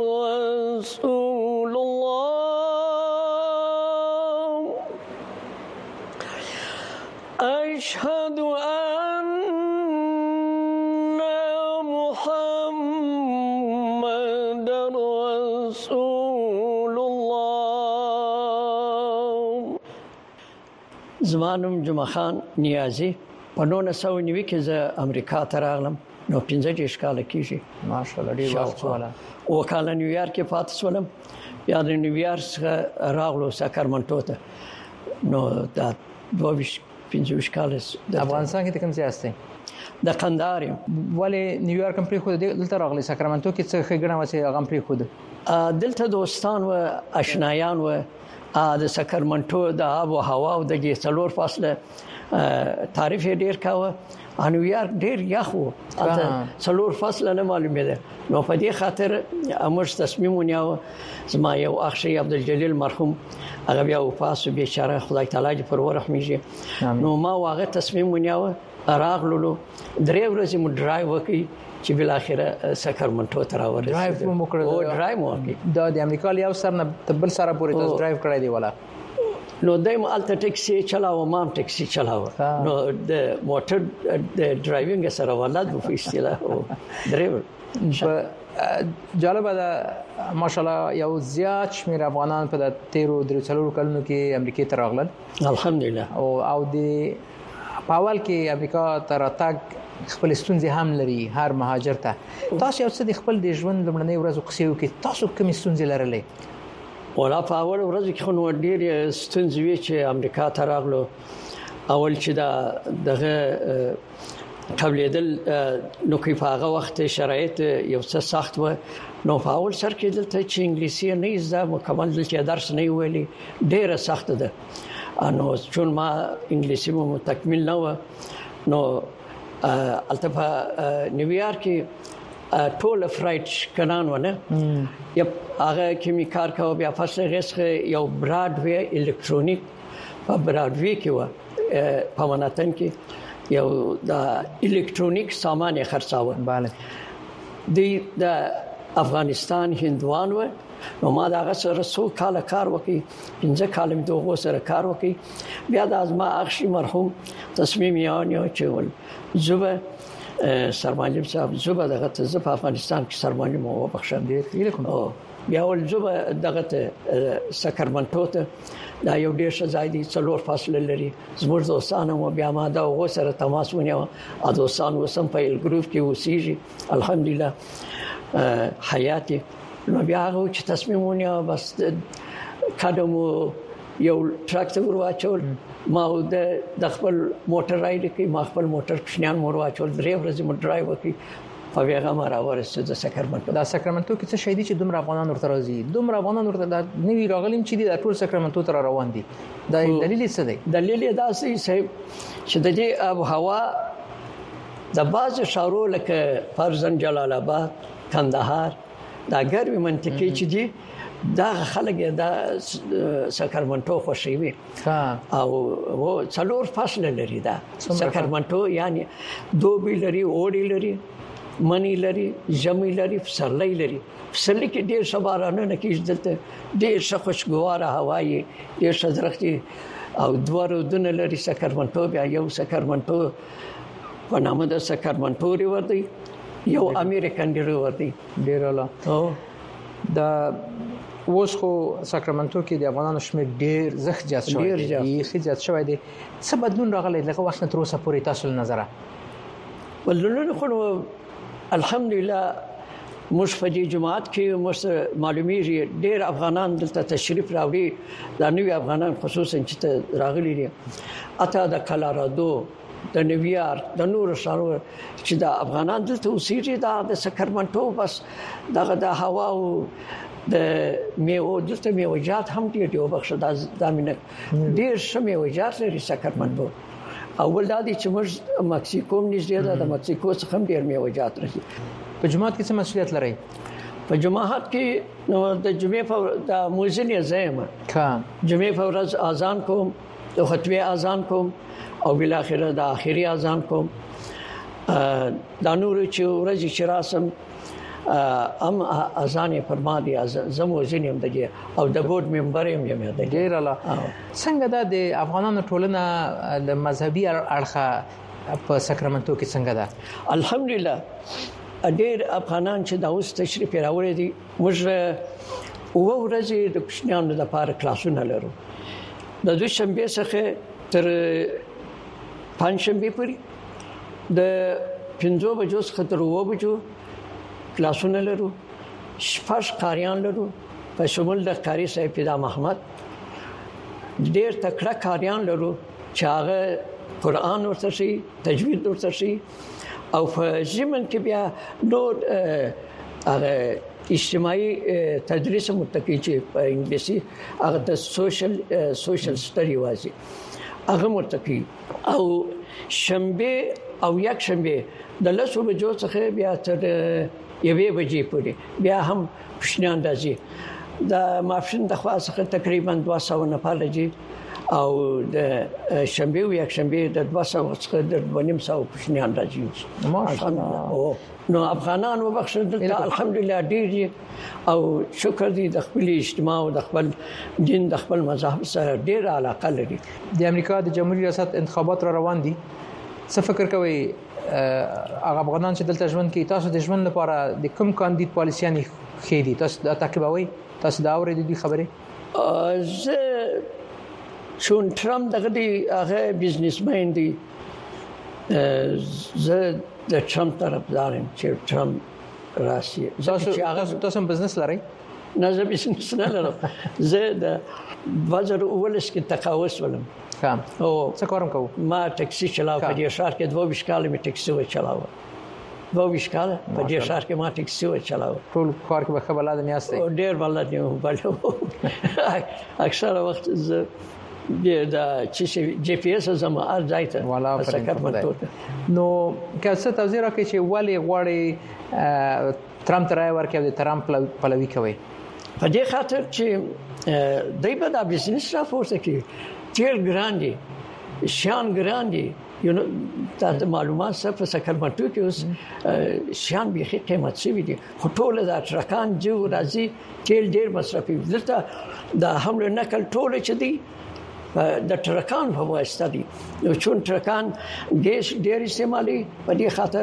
رسول الله أشهد أن محمد رسول الله زمانم جمعه خان نیازی په 1990 کې زه امریکا ته راغلم نو 15 کال کېږي ماشاءالله ډیر وخت ولا او کله نیویارک کې پاتې شولم بیا د نیویارک څخه راغلو ساکرامنټو ته نو دا 25 کال افغانستان کې کوم ځای استه د قندهار ولې نیویارک هم پری خو دلته راغلی ساکرامنټو کې څه خګنه وسه هغه پری خو دلته دوستان و آشنایان و د ساکرامنټو د آب او هوا او د څلور فاصله تعریف ډیر کاوه نیویارک ډیر یخ و څلور فصله نه معلومه ده نو په دې خاطر امر تصمیم ونیو زما یو اخشي عبدالجلیل مرحوم هغه بیا وفات بیچاره خدای تعالی دې پر ورحمېږي نو ما واغه تصمیم ونیو راغلو درې ورځې مو ډرایو وکړي چې بل اخره ساکرامنټو ته راورسېد ډرایو مو کړو ډرایو وکړي دا د امریکا یو سر نه تبل سره پورې تاسو ډرایو کړی دی ولا نو دایم الته ټیکسي چلاو ما ټیکسي چلاو نو د موټر د ډرایوینګ سره ولادت په اصطلاح او ډرایور جالب ده ماشاءالله یو زیات شمیر افغانان په 13 کلونو کې امریکا ته راغلل الحمدلله او د پاول کې امریکا ته راتګ خپل ستونزې هم لري هر مهاجر ته تاسو یو څه د خپل د ژوند لمړنۍ ورځو قصې وکړئ تاسو کوم ستونزې لرلې ولا په اول ورځ کې خو نو ډېر ستونزې وی چې امریکا ته راغلو اول چې دغه قبلېدل نو کې په هغه وخت شرایط یو څه سخت و نو په اول سر کې دلته چې انګلیسي نه زده مکمل چې درس نه ویلي ډېر سخت ده نو چون ما انګلیسي مو تکمیل نه و نو البته په نیویارک کې ټول فرایټ کنان ونه یپ هغه کیمی کار کاوه بیا فاصله غسخه یو براډ وی الکترونیک په براډ وی کې و په مناتن کې یو د الکترونیک سامان خرڅاوه bale د افغانستان هندوان و نو ما دا سره سو کال کار وکي 15 کال می دوه سره کار وکي بیا د ازما اخشي مرحوم تصمیم یانیو چول زوبه سرمایه صاحب زوبه دغه ته په افغانستان کې سرمایه مو وبخښم ډیر کوم بیا ول زوبه دغه ته ساکرامنټو ته دا یو ډیر ښه ځای دی څلور فاصله لري زموږ دوستانو مو بیا ما دا وغه سره تماس ونیو ا دوستان وسم په ګروپ کې وسیږي الحمدلله حیاتي نو بیا هغه چې تصمیم ونیو بس کډمو یو ټراکټور واچول ما د خپل موټر رايډ کې ما خپل موټر کښنیان مور واچول 3 ورځې مو ډرایو وکړي په هغه ما راورسېد د ساکرمنټو. دا ساکرمنټو کې څه شي دي چې دومره افغانان ورته راځي، دومره افغانان ورته د نوی راغلیم چې د ټول ساکرمنټو تر روان دي؟ دا دلیل څه دی؟ دلیل دا چې د دې اب هوا د باز شارو لکه فرزن جلال آباد، کندهار دا ګرمي منطقې چې دي دا خلک دا ساکرمنټو خوښوي او څلور فصل لري دا ساکرمنټو، یعنی دوبی لري، اوړی لري، منی لري، ژمی لري، پسرلی لري. پسرلی کې ډېر ښه بارانونه کېږي، دلته ډېر ښه خوشګواره هوا یې، ډېر ښه درختې او دوه رودونه لري ساکرمنټو. بیا یو ساکرمنټو په نامه د ساکرمنټو ریور دی، یو امریکن ریور دی. ډېر اعلی. دا اوس خو ساکرمنټو کې د افغانانو شمېر ډېر زیات شوی دی، ډېر زیات شوی دی. څه بدلون راغلی لکه وخت تر اوسه پورې تاسو نظر؟ بدلون خو الحمدلله موږ په دې جماعت کې معلومیږي ډېر افغانان دلته تشریف راوړي، دا نوي افغانان خصوصا چې راغلي دي اته د کالارادو، د نیویارک، د نورو ښارونو چې د افغانان دلته اوسېږي. دا د ساکرمنټو بس دغه د هوا او د میوو دلته میوجات هم ډېر دي. وبخښه دا مینه ډېر ښه میوجات لري ساکرمنټو. اول دا دي چې موږ مکسیکو نږدې ده، د مکسیکو څخه هم ډېر میوجات راځي. په جماعت کې څه مسؤلیت لرئ؟ په جماعت کې نو د جمعې په د مؤذن یم، جمعې په ورځ اذان کوم، د خطبه اذان کوم او بل اخره د اخري اذان کوم. دا نور چې ورځ چې راسم ام اذان فرما دي، زمو زینم دغه او د بورډ ممبر یم د ډیر الله. څنګه د افغانانو ټولنه د مذهبي اړخه په ساکرمنټو کې څنګه ده؟ الحمدلله ډیر افغانان چې د اوس تشریف راوړي دي. موږ ورځې د کوچنیانو لپاره کلاسونه لرو، د دوشنبه څخه تر پنځشنبه پورې، د 5 بجو څخه تر 9 بجو کلاسونه لرو. شپږ قاریان لرو په شمول د قاری صاحب پیدا محمد. ډېر تکړه قاریان لرو چې هغه قرآن ورته شي، تجوید ورته شي او په ضمن کې بیا نور هغه اجتماعي تدریس متکی چې په انګلیسي هغه د سوشل سټډي وایي هغه متکی. او شنبه او یک شنبه د 10 بجو څخه بیا تر 1 بجې پورې بیا هم پښنان راځي. د مافشن د خوا څخه تقریبا 200 نفر راځي او د شنبه او یک شنبه د 200 څخه د 200 پښنان راځي. ماشاءالله. نو افغانان وبخښه دلته الحمدلله ډیر او شکر دي د خپل اجتماع او د خپل دین د خپل مذهب سره ډیر علاقه لري. د امریکا د جمهوریت ریاست انتخابات را روان دي، څه فکر کوي هغه افغانان چې دلته ژوند کوي، تاسو د ژوند لپاره د کوم کاندید پالیسیانې خې دي؟ تاسو دا تعقیبوي؟ تاسو دا اورېدې خبره؟ زه چون ټرمپ دغه دی هغه بزنسمن دی، زه د ټرمپ طرفدار یم چې ټرمپ راشي. تاسو بزنس لرئ؟ نه زه بزنس نه لرم. زه د 2019 کې تقاعد ولم. او څه کارم کوم؟ ما ټاکسي چلاو په دې ښار کې 22 کال مې ټاکسي وچلاو. 22 کال په دې ښار کې ما ټاکسي وچلاو. ټول کار کې به خبر نه یاستئ؟ ډېر بلد یم. اکثره وخت زه د چې جی پی اس زما ارځایته والا ساکرمنټو. نو که څه توضیح راکړئ چې ولې غواړي ټرمپ ته رای ورکړي او د ټرمپ پلوي کوي؟ په دې خاطر چې دای په د بزنس را فورس کې تیل ګراندي، شان ګراندي، یو نو د معلومات سره په ساکرمنټو کې اوس شان به قیمت شوی دي. خو ټول د ټرکان جو راځي تیل ډیر مصرفي. دلته د حمل نقل ټول چې دي د ټرکان په واسطه دي. نو چون ټرکان ګیس ډیر استعمالي په دې خاطر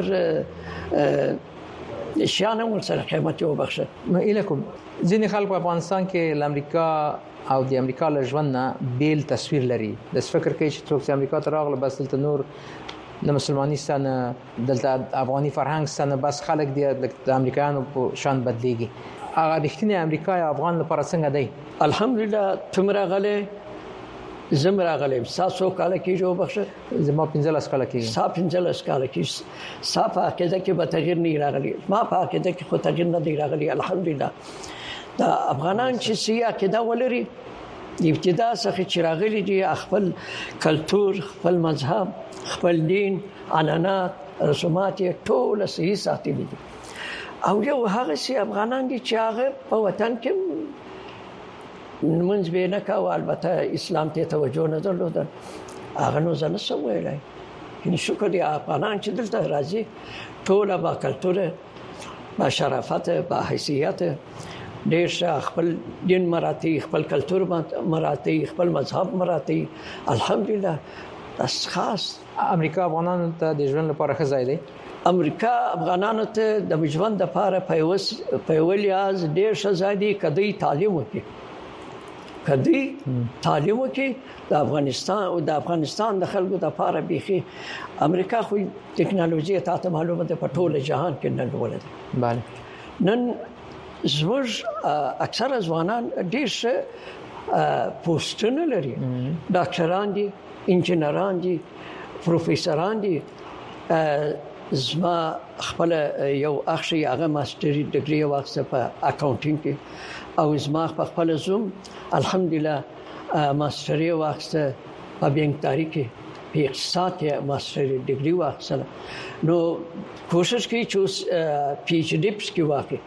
شان هم سره قیمت یو بخښه. نو الکم ځینې خلک په افغانستان کې امریکا او د امریکا له ژوند نه بیل تصویر لري. د فکر کوي چې څوک امریکا ته راغله بس دلته نور د مسلمانستان دلته افغاني فرهنګ ستنه بس خلک دی د امریکایانو په شان بدليږي. هغه رښتینی امریکا یا افغان لپاره څنګه دی؟ الحمدلله تمره غله زم راغلم تاسو کال کې جو بخښه زما 15 کال کې صاحب 15 کال کې صاحب عقیده کې به تغیر نه راغلی ما په عقیده کې خو تغیر نه دی راغلی الحمدلله دا افغانان چې سیاسي عقیده ولري د ابتدا څخه چې راغلي دي خپل کلچر خپل مذهب خپل دین عنعنات رسومات ټول صحیح ساتلي دي او یو هغه سي افغانان دي چې هغه په وطن کې منځ به نه کاوه البته اسلام ته توجه نه درلوده هغه نو ځنه سویلای ان شکر دی افغانان چې دلته راځي ټول با کلچر با شرافت با حیثیت ډېر خپل دین مراتی خپل کلچر مراتی خپل مذهب مراتی الحمدلله تاس خاص امریکا افغانانو ته د ژوند لپاره ښه ځای دی امریکا افغانانو ته د ژوند لپاره په یو لیاز ډېر ښه ځای دی کدی تعلیم وکړي کدی تعلیم وکړي د افغانستان د خلکو لپاره بيخي امریکا خو ټکنالوژي ته معلومه ده په ټول جهان کې نن ولده بله نن زموږ اکثره ځوانان ډېر ښه پوسټونه لري ډاکټران دي انجینران دي پروفیسوران دي زما خپل یو اخشي هغه ماستری ډیګري واخیسته په اکاونټینګ کې او زما خپل زوم الحمدلله ماستری واخیسته په بانکداري کې په اقتصاد کې ماستری ډیګري واخیسته نو کوشش کوي چې پی ایچ ډی کې واقع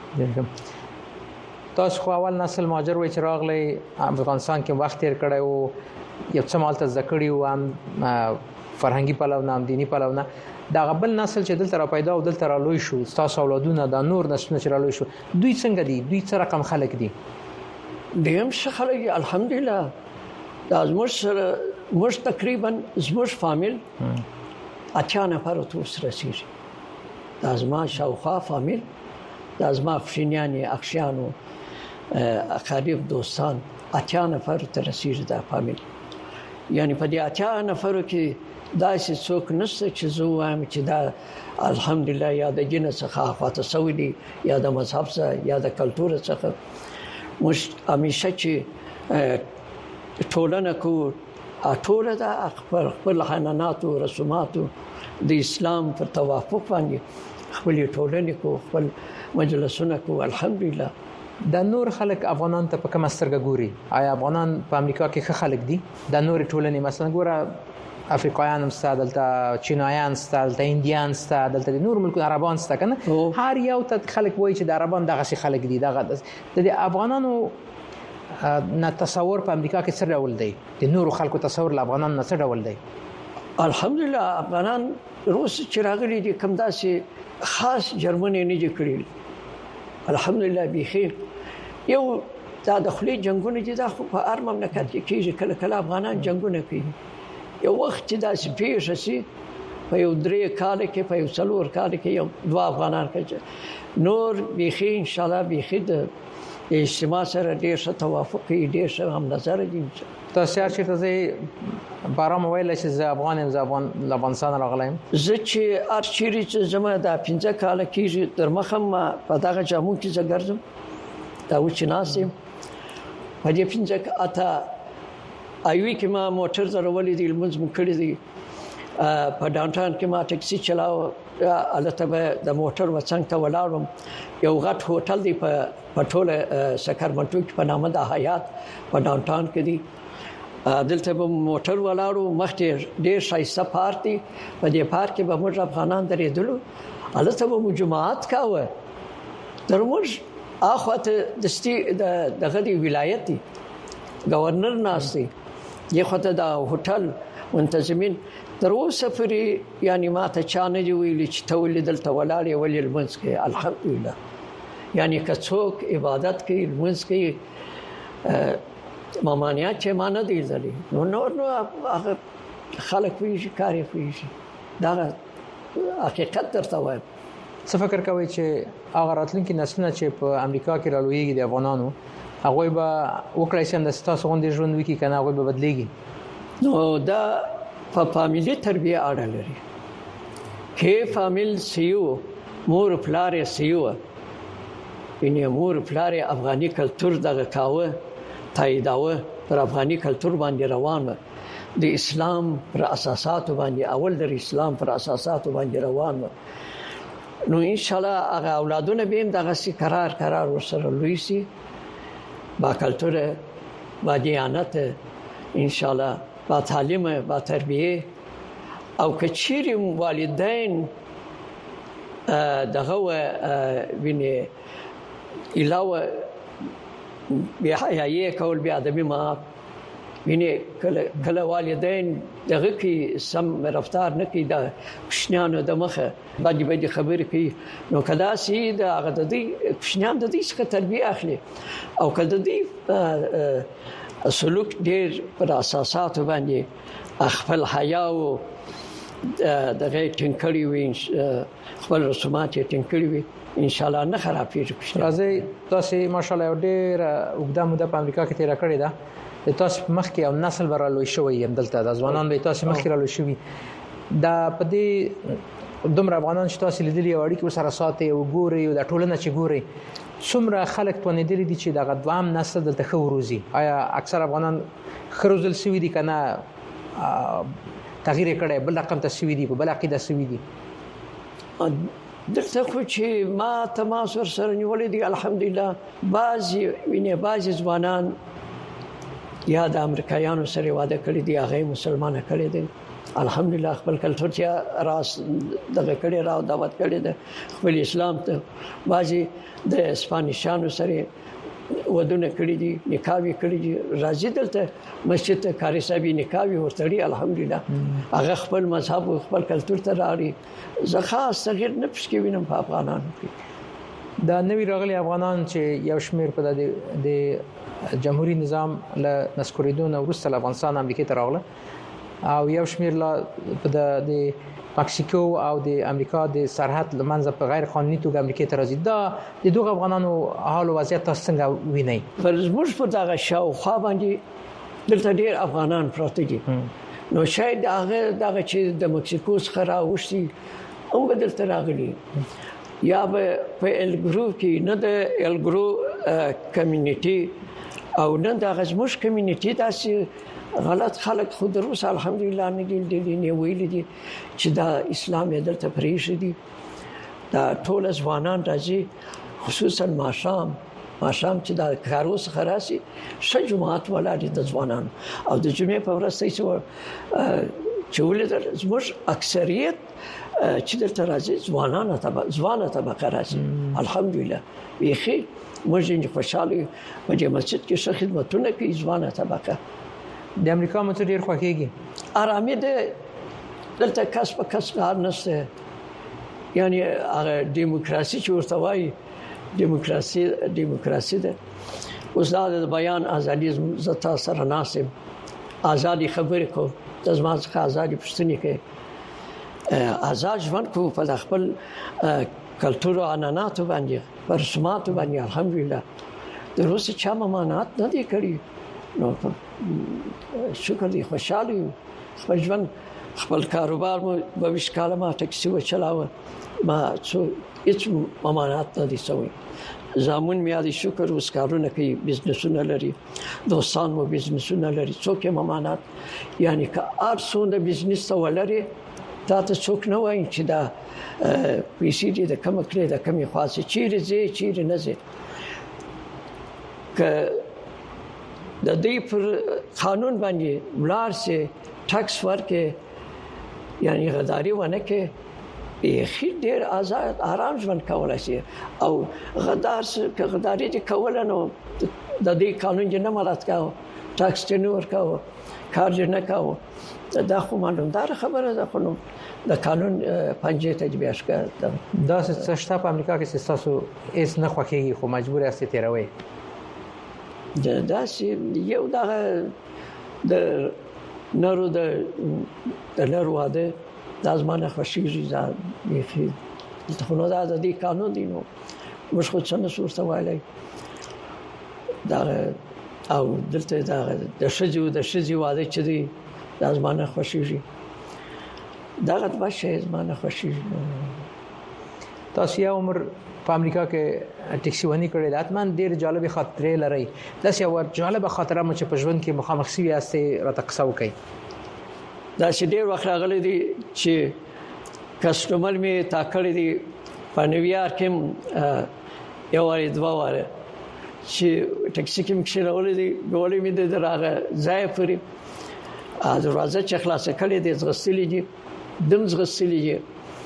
تاسو خو اول نسل مهاجر وای چې راغلی افغانستان کې وخت تیر کړی او یو څه مالته ذکرې او هم فرهنګي پلو نه دینی پلو نه دا غبل نسل چې دلته را پیدا او دلته را لوی شو تاسو اولادونه د نور نسلونه چې را لوی شو دوی څنګه دي دوی څه رقم خلک دي دیم څه خلک الحمدلله دا زموږ تقریبا زموږ فامیل اچا نفر تو سره رسیږي دا زما شاوخوا فامیل دا زما فشینیانی اخشیانو اقارب دوستان اچا نفر ته رسیږي دا فامیل یعنی په دې اچا نفرو کې دا چې څوک نشته چې زه وایم چې دا الحمدلله یا د دین څخه خاطر سوي دي یا د مذهب څخه یا د کلچر څخه مش همیشه چې ټولنه کو ټول دا خپل عنعنات او رسومات د اسلام په توافق باندې خپل ټولنه کو خپل مجلسونه کو الحمدلله د نور خلک افغانان ته په کومه سترګه ګوري آیا افغانان په امریکا کې ښه خلک دي د نور ټولنې مثلا ګوره افریقایان هم ستا دلته چینایان ستا دلته هندیان ستا دلته د نور ملکونو عربان ستا کنه هر یو ته خلک وایي چې د عربان دغه شي خلک دي دغه د افغانانو نه تصور په امریکا کې څه ډول دی د نورو خلکو تصور له افغانانو نه څه ډول دی الحمدلله افغانان روس چې راغلي دي کوم داسې خاص جرمني نه دي کړی الحمدلله بخیر یو دا د خلی جنگونه دي دا خو په هر مملکت کې کیږي کله کله افغانان جنگونه کوي یو وخت چې داسې پیښ شي په یو 3 کال کې په یو 4 کال کې یو 2 افغانان کې نور بخیر ان شاء الله بخیر د اجتماع سره ډیر ښه توافق کوي ډیر ښه هم نظر دي تاسو چیرته ځای بارا موبایل چې زه افغان یم زه افغانستان راغلایم زه چې ارچيري چې زما د 15 کال کېږي تر مخم په دغه جامو کې زه ګرځم دا و چې ناسم په دې 15 اته ایوي کې ما موټر درولې دي لمونځ مو کړی دي په ډاونټاون کې ما ټکسي چلاو البته د موټر وڅنګ ته ولاړم یو غټ هوټل دی په ټوله سکرمنټو کې په نامه د حیات په ډاونټاون کې دی دلته به موټر ولاړو مخته ډیر شایسته پارک دی په دې پارک کې به موږ افغانان درېدلو البته به جماعت کاوه ترموږ اخوته د غدي ولایت دی گورنر ناسي یخته دا هوټل منتظمین تر اوسه پرې یعنی ما ته چا نه دی ویلي چې تولید دلته ولاړې ولې المنځ کې الحمدلله یعنی که څوک عبادت کوي المنځ کوي مامانیات چې ما نه دی ځلې نو هغه خلک ویږي کاری ویږي دا حقیقت درته وایم څه فکر کوي چې هغه راتلونکي نسلونه چې په امریکا کې رالویږي د افغانانو هغه به وکړای شي د ستاسو غونډې ژوند وکړي کنه هغه به بدلېږي نو دا په فامیلی تربیه اړه لري کې فامیل سیو مور پلار سیو ان مور پلار افغاني کلچر دغه کاوه تاییداوه پر افغاني کلچر باندې روان و د اسلام پر اساساتو باندې اول د اسلام پر اساساتو باندې روان و نو ان شاء الله هغه اولادونه به هم دغه سي قرار ورسره لوي سي با کلچر با دیانت ان شاء الله با تعلیم با تربیه او کچيري والدین دغه ویني علاوه بیا حیايي کول بیا ادبي ما ویني کله والدین دغه کې سم رفتار نه کوي د پښنیانو د مخه باندې خبرې کوي نو کدا سي د هغه د دې پښنیان د دې څخه تربیه اخلي او کله د دې سلوک ډېر پر اساسات باندې خپل حیا او دغه ټینګړي وي خپل رسومات ټینګړي وي ان شاء الله نه خرابېږي. راځي تاسو ماشاءالله ډېر وګدا موده په امریکا کې تیر کړی دا تاسو مخکې او نسل برالوي شوی هم دلته د ځوانان به تاسو مخکې رالوي شوی دا په دې دومره افغانان چې تاسو لیدلي او اړیکې سره ساتي او ګوري او د ټولنه چې ګوري څومره خلک توانې دي چې د غدوام نسل دلته خو روزي آیا اکثر افغانان خروزل سوي دي کنه تغییر کړي بل رقم ته سوي دي بل عقیده سوي دي دلته خو چې ما تماس ور سره نیولې دي الحمدلله بعضی ځوانان یا د امریکایانو سره واده کړی دی هغه مسلمانه کړی دی الحمدلله خپل کلچر چې راس دغه کړي راو دعوت کړي دی خپل اسلام ته بعضی د اسپانیشانو سره ودونه کړی دي نکاح کړی دي راځي دلته مسجد ته کاری صاحب نکاح ورتړي الحمدلله هغه خپل مذهب او خپل کلچر ته راړي زخه صغیر نه پښ کې وینم په افغانانو کې دا نوی راغلي افغانان چې یو شمیر په د جمهوریت نظام له نسکوریدون او روس له افغانستان امریکا ته راغله او یو شمیر لا په د مکسیکو او د امریکا د سرحد لمنځه په غیر قانوني توګه امریکا ته راځي دا د دوه افغانانو حال او وضعیت تاسو څنګه وینئ فرض په دغه شاوخوا باندې دلته ډیر افغانان پراته دي نو شاید هغه چې د مکسیکو څخه راوښتي او بدلته راغلي یا په الګرو کې نه د الګرو کمیونټي او نه د غزموش کمیونټي داسې غلط خلک خو دروس الحمدلله نه دي نه ویل دي چې دا اسلام یې دلته پریښ دي دا ټول ځوانان راځي خصوصا ماشام چې دا کاروس خراسي ش جماعت ولاړ د ځوانان او د جمعې په ورځ چې ولې زموږ اکثریت چې درته راځي ځوانه طبقه راځي الحمدلله بيخي موږ خوشاله په مسجد کې ښه خدمتونه کوي ځوانه طبقه د امریکا مت ډیر خوښیږي آرامي ده دلته کس په کس کار نشته یعنی هغه دیموکراسي چې ورته وایي دیموکراسي ده اوس د بیان ازادي زتا سره ناسب ازادي خبرې کو د زما څخه ازادي پښتني کې آزاد ژوند کو په خپل کلچر او عنعنات باندې رسومات باندې الحمدلله د روسي چا ممانعت نه دي کړی نو شکر دی خوشاله خپل ژوند خپل کاروبار مو په وشکاله ما ټکسي و چلاوه ما څو هیڅ ممانعت نه دي شوی زامن مې علي شکر اوس کارونه کوي بزنسونه لري دوستان مو بزنسونه لري څوک ممانعت یعنی که ارسون د بزنس ولري دا ته څوک نه وایي چې دا پیسې دې د کم کړې د کمی خاصه چیرې نه زی که د دې پر قانون باندې ولار سي ټاکس ورکه یعنی غداري ونه کې یخي ډېر آزاد آرام ژوند کولای شي او غداري دي کول نو د دې قانون جن مراعات کاوه ټاکس نه ورکاوه کار نه کاوه دا خو معلومدار خبره ده خو د قانون پنځه تجربه ښکار دا څه شته په امریکا کې تاسو هیڅ نه خوښیږي خو مجبور یاست تیروي دا چې یو د نورو د نورو واده د ازمانه خوشیږي دا یخي ته نو دا د دې قانون دی نو مش خو څنګه صورت وایي دا او دلته دا د شذي واده چې دی د ازمانه خوشیږي دا غت باشه ازمانه خوشیږي تاسو یو عمر په امریکا کې ټیکسي ونی کړی دا اتمن ډیر جالب خاطرې لري دا یو جالب خاطره مې په ژوند کې مخامخ شوی یاستې راته قصه وکړئ دا چې ډیر وخت راغلی دی چې کسټمر می تاکړی دی په نیویارک کې یو واری دوه واره چې ټیکسي کې مخ راولې دی ګولې می د راغه ځای پرې دروازه چې خلاصه کړې دي زغسلې دي دم زغسلې دي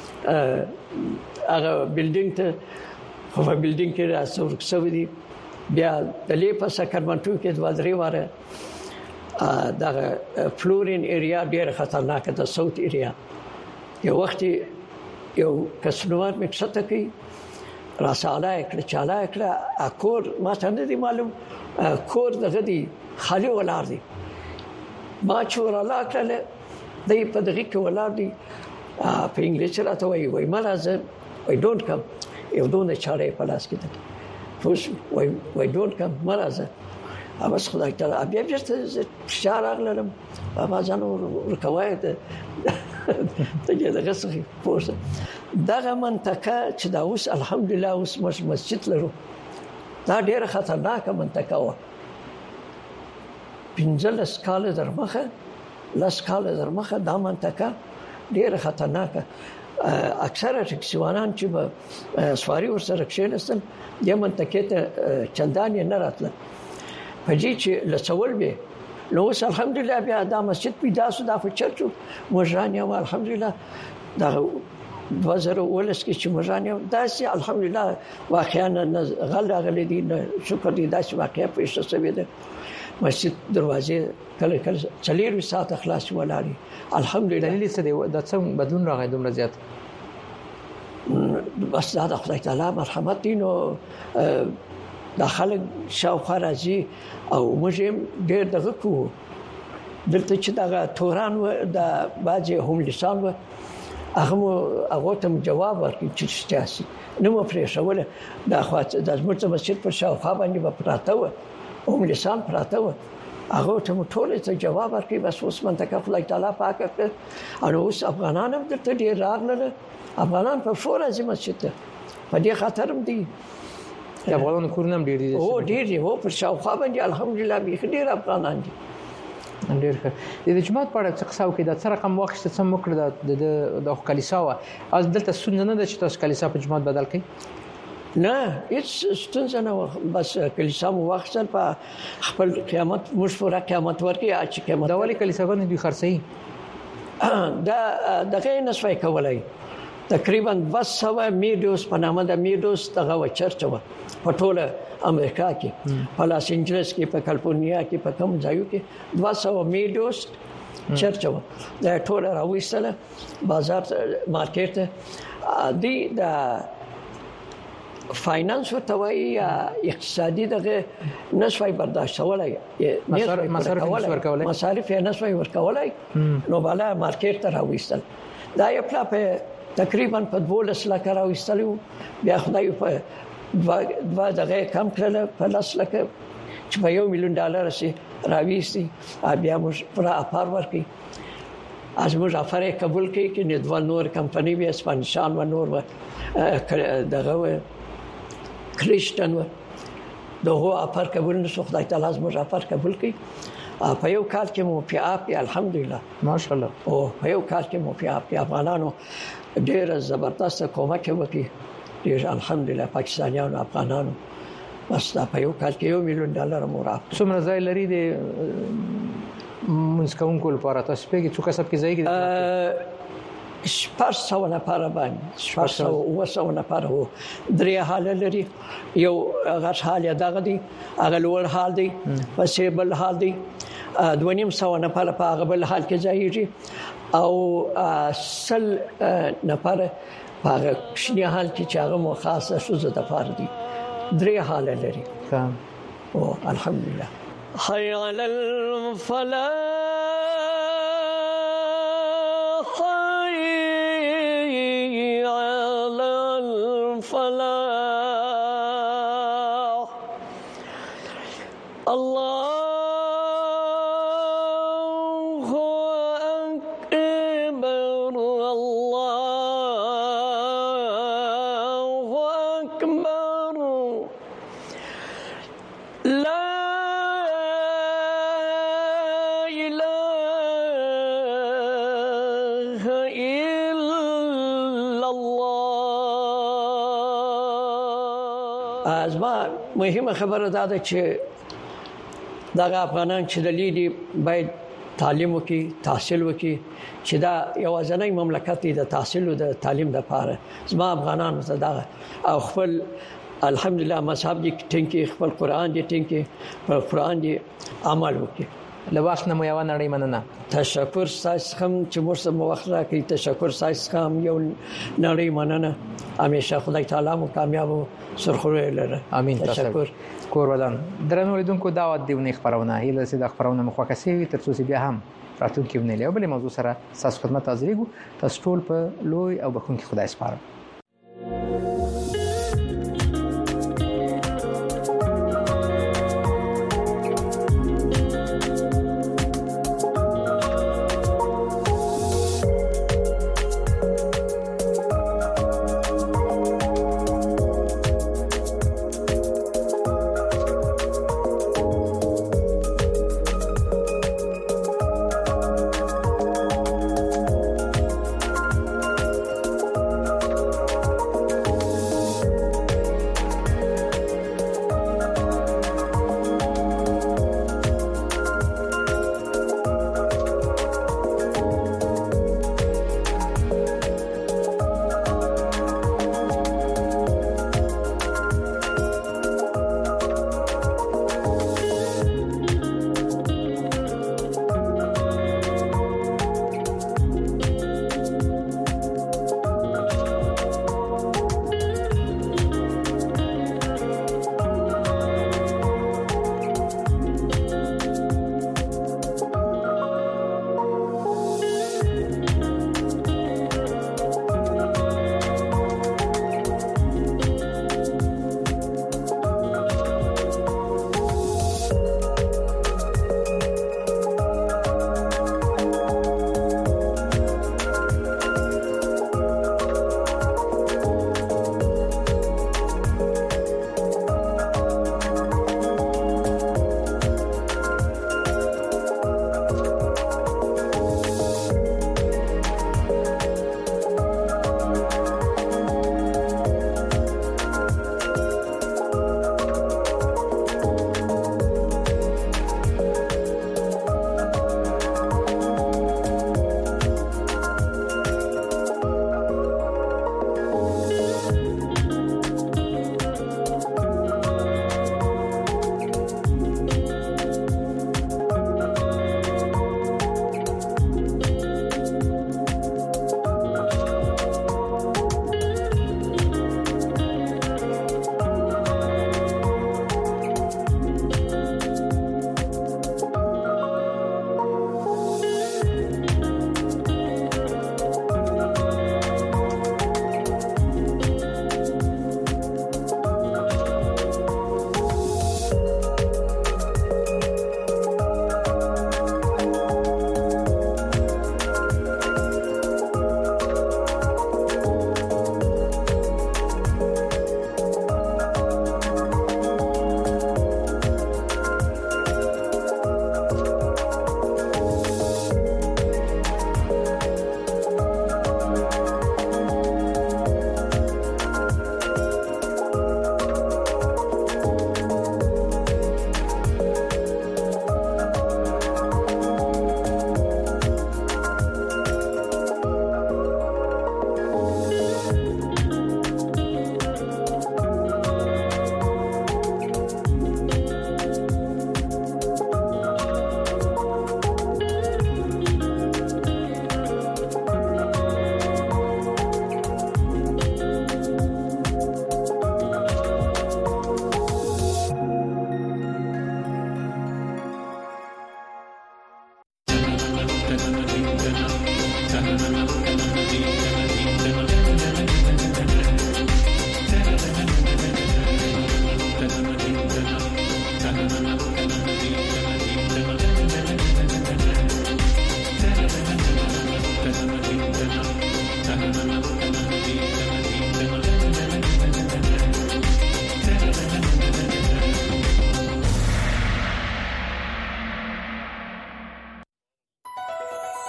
هغه بلډینګ ته خو په بلډینګ کې راځو څو دي بیا د لې په ساکرمنټو کې د وادري واره دا فلورین ایریا ډېر خطرناک ده ساوث ایریا یو وخت یو کسنوار مکسته کوي راساله کړه چاله کړه اکور ما څنګه دي معلوم کور دغه دي خالي ولار دي ما چور الله کړل دای په دغه کې ولار دي په انګلیسي راته وای مالازه وای ډونټ کم یو دونه چاره په لاس کې ده فوش وای ډونټ کم مالازه اوس خدای تعالی بیا بیرته شهر اغلم ما ځان ورکوای ته دغه څه پوسه دغه منطقه چې دا اوس الحمدلله اوس مسجد لرو دا ډیره خطرناکه منطقه و 15 کال درمخه لاس کال درمخه دا منطقه ډیره خطرناکه اکثره ټکسیوانان چې به سواری ورسره کښینستل د منطقې ته چندان نه راتله په دې چې لڅول به نو اوس الحمدلله بیا دا مسجد پیدا شو دا فچرچو مجران یو الحمدلله دا 2019 کې چې مجران یو داسې الحمدلله واقعا غل دي شکر دې داسې واقعا پېښه شوې ده مسجد دروازې کله چلیر ساعت خلاص ولاري الحمدلله دلیل څه دی دا څنګه بدلون راغی دومره زیات بس دا خدای تعالی مرحمت دي نو داخله شاوخوا راځي او موږ ډېر دغه کوو دلته چې دغه توران و د باجه هم لسان و هغه ته جواب ورکړي چې سیاسي نو مو پرېښوله دا خو د زموږ مسجد په شاوخوا باندې به پراته و هم لسان پراته و هغه ته مو ټول ته جواب ورکړي بس اوس منطقه خدای تعالی پاک کړ او اوس افغانان هم دلته ډېر راغله افغانان په فور ازي مسجد ته په دې خاطر هم دي د افغانانو کورونه هم ډېر دي او ډېر دي او پر شاوخوا باندې الحمدلله به ډېر افغانان دي ډېر ښه د جماعت په اړه څه قصه وکړي دا څه رقم وخت څه مکړه د کلیسا و از دلته ستونزه نه ده چې تاسو کلیسا په جماعت بدل کړئ نه هیڅ ستونزه نه بس کلیسا مو واخیستل په خپل قیامت موږ پوره قیامت ورکړي چې قیامت دا ولې کلیساګانې دوی خرڅوي دا دغه نسوي کولای تقریبا 200 میډوس په نامه د میډوس دغه چرچ و په ټوله امریکا کې په لاس انجلس کې په کالیفورنیا کې په کوم ځایو کې 200 میډوس چرچ و دا ټوله راوېستله بازار مارکیټ دی د فاینانس ورتوي اقتصادي دغه نسوي برداشت ولای مصارف یې نسوي ورکولای نو بالا مارکیټ ته راوېستل دا یو په تقریبا په 12 لک راوېستلو بیا خدای په دوا دغه کم کړل په 10 لک چې په $1 میلیون سي راوېستي بیا موږ پر اپار ورکي از موږ افر قبول کړي کې نه دوه نور کمپنی به اسپانشان و نور و دغه کریسټن و دغه اپر قبول نشو خدای تعالی از موږ اپر قبول کړي په یو کال کې مو په اپ الحمدلله ماشاءالله او په یو کال کې مو په اپ افغانانو ډېر زبردست کومک وکړي ډېر الحمدلله پاکستانیانو افغانانو بس دا په یو کال کې $1 میلیون مو راځي څومره ځای لري د منځکونکو لپاره تاسو په کې څو کسب کې ځای کې 400 نفر باندې 400 نفر وو درې حال لري یو غټ حال دغه دی هغه لوړ حال دی پسې بل حال دی 200 نفر په هغه بل حال کې ځایږي او 100 نفر په هغه شنه حال کې چې هغه مو خاصه شو زده فار دي درې حال لري او الحمدلله حي على الفلاح حي على الفلاح الله أكبر الله الا الله. ازما مهمه خبره ده چې دا افغانان چې د لیدي باید تعلیم وکي، تحصیل وکي، چې دا یو ځنۍ مملکت دی د تحصیل او د تعلیم لپاره. زما افغانان دا او خپل الحمدلله مذهب دي ټینګي، خپل قران دي ټینګي، په قران دي عمل وکي. لواس نه مو یو نړۍ مننه. تشکر تاسو هم چې موږ سم وخت راکړي. تشکر تاسو هم یو نړۍ مننه. همیشه خدای تعالی مو کامیاب سرخوره لره. امين. تشکر. کور ودان درنو لیدونکو دعوت دیونه خبرونه هیله سي د خبرونه مخوکه سي ترڅو بیا هم راتلونکي ونیلې او بل موضوع سره تاسو خدمت حاضرېږو. تاسو ټول په لوی او بخونکي خدای سپارم. Canada,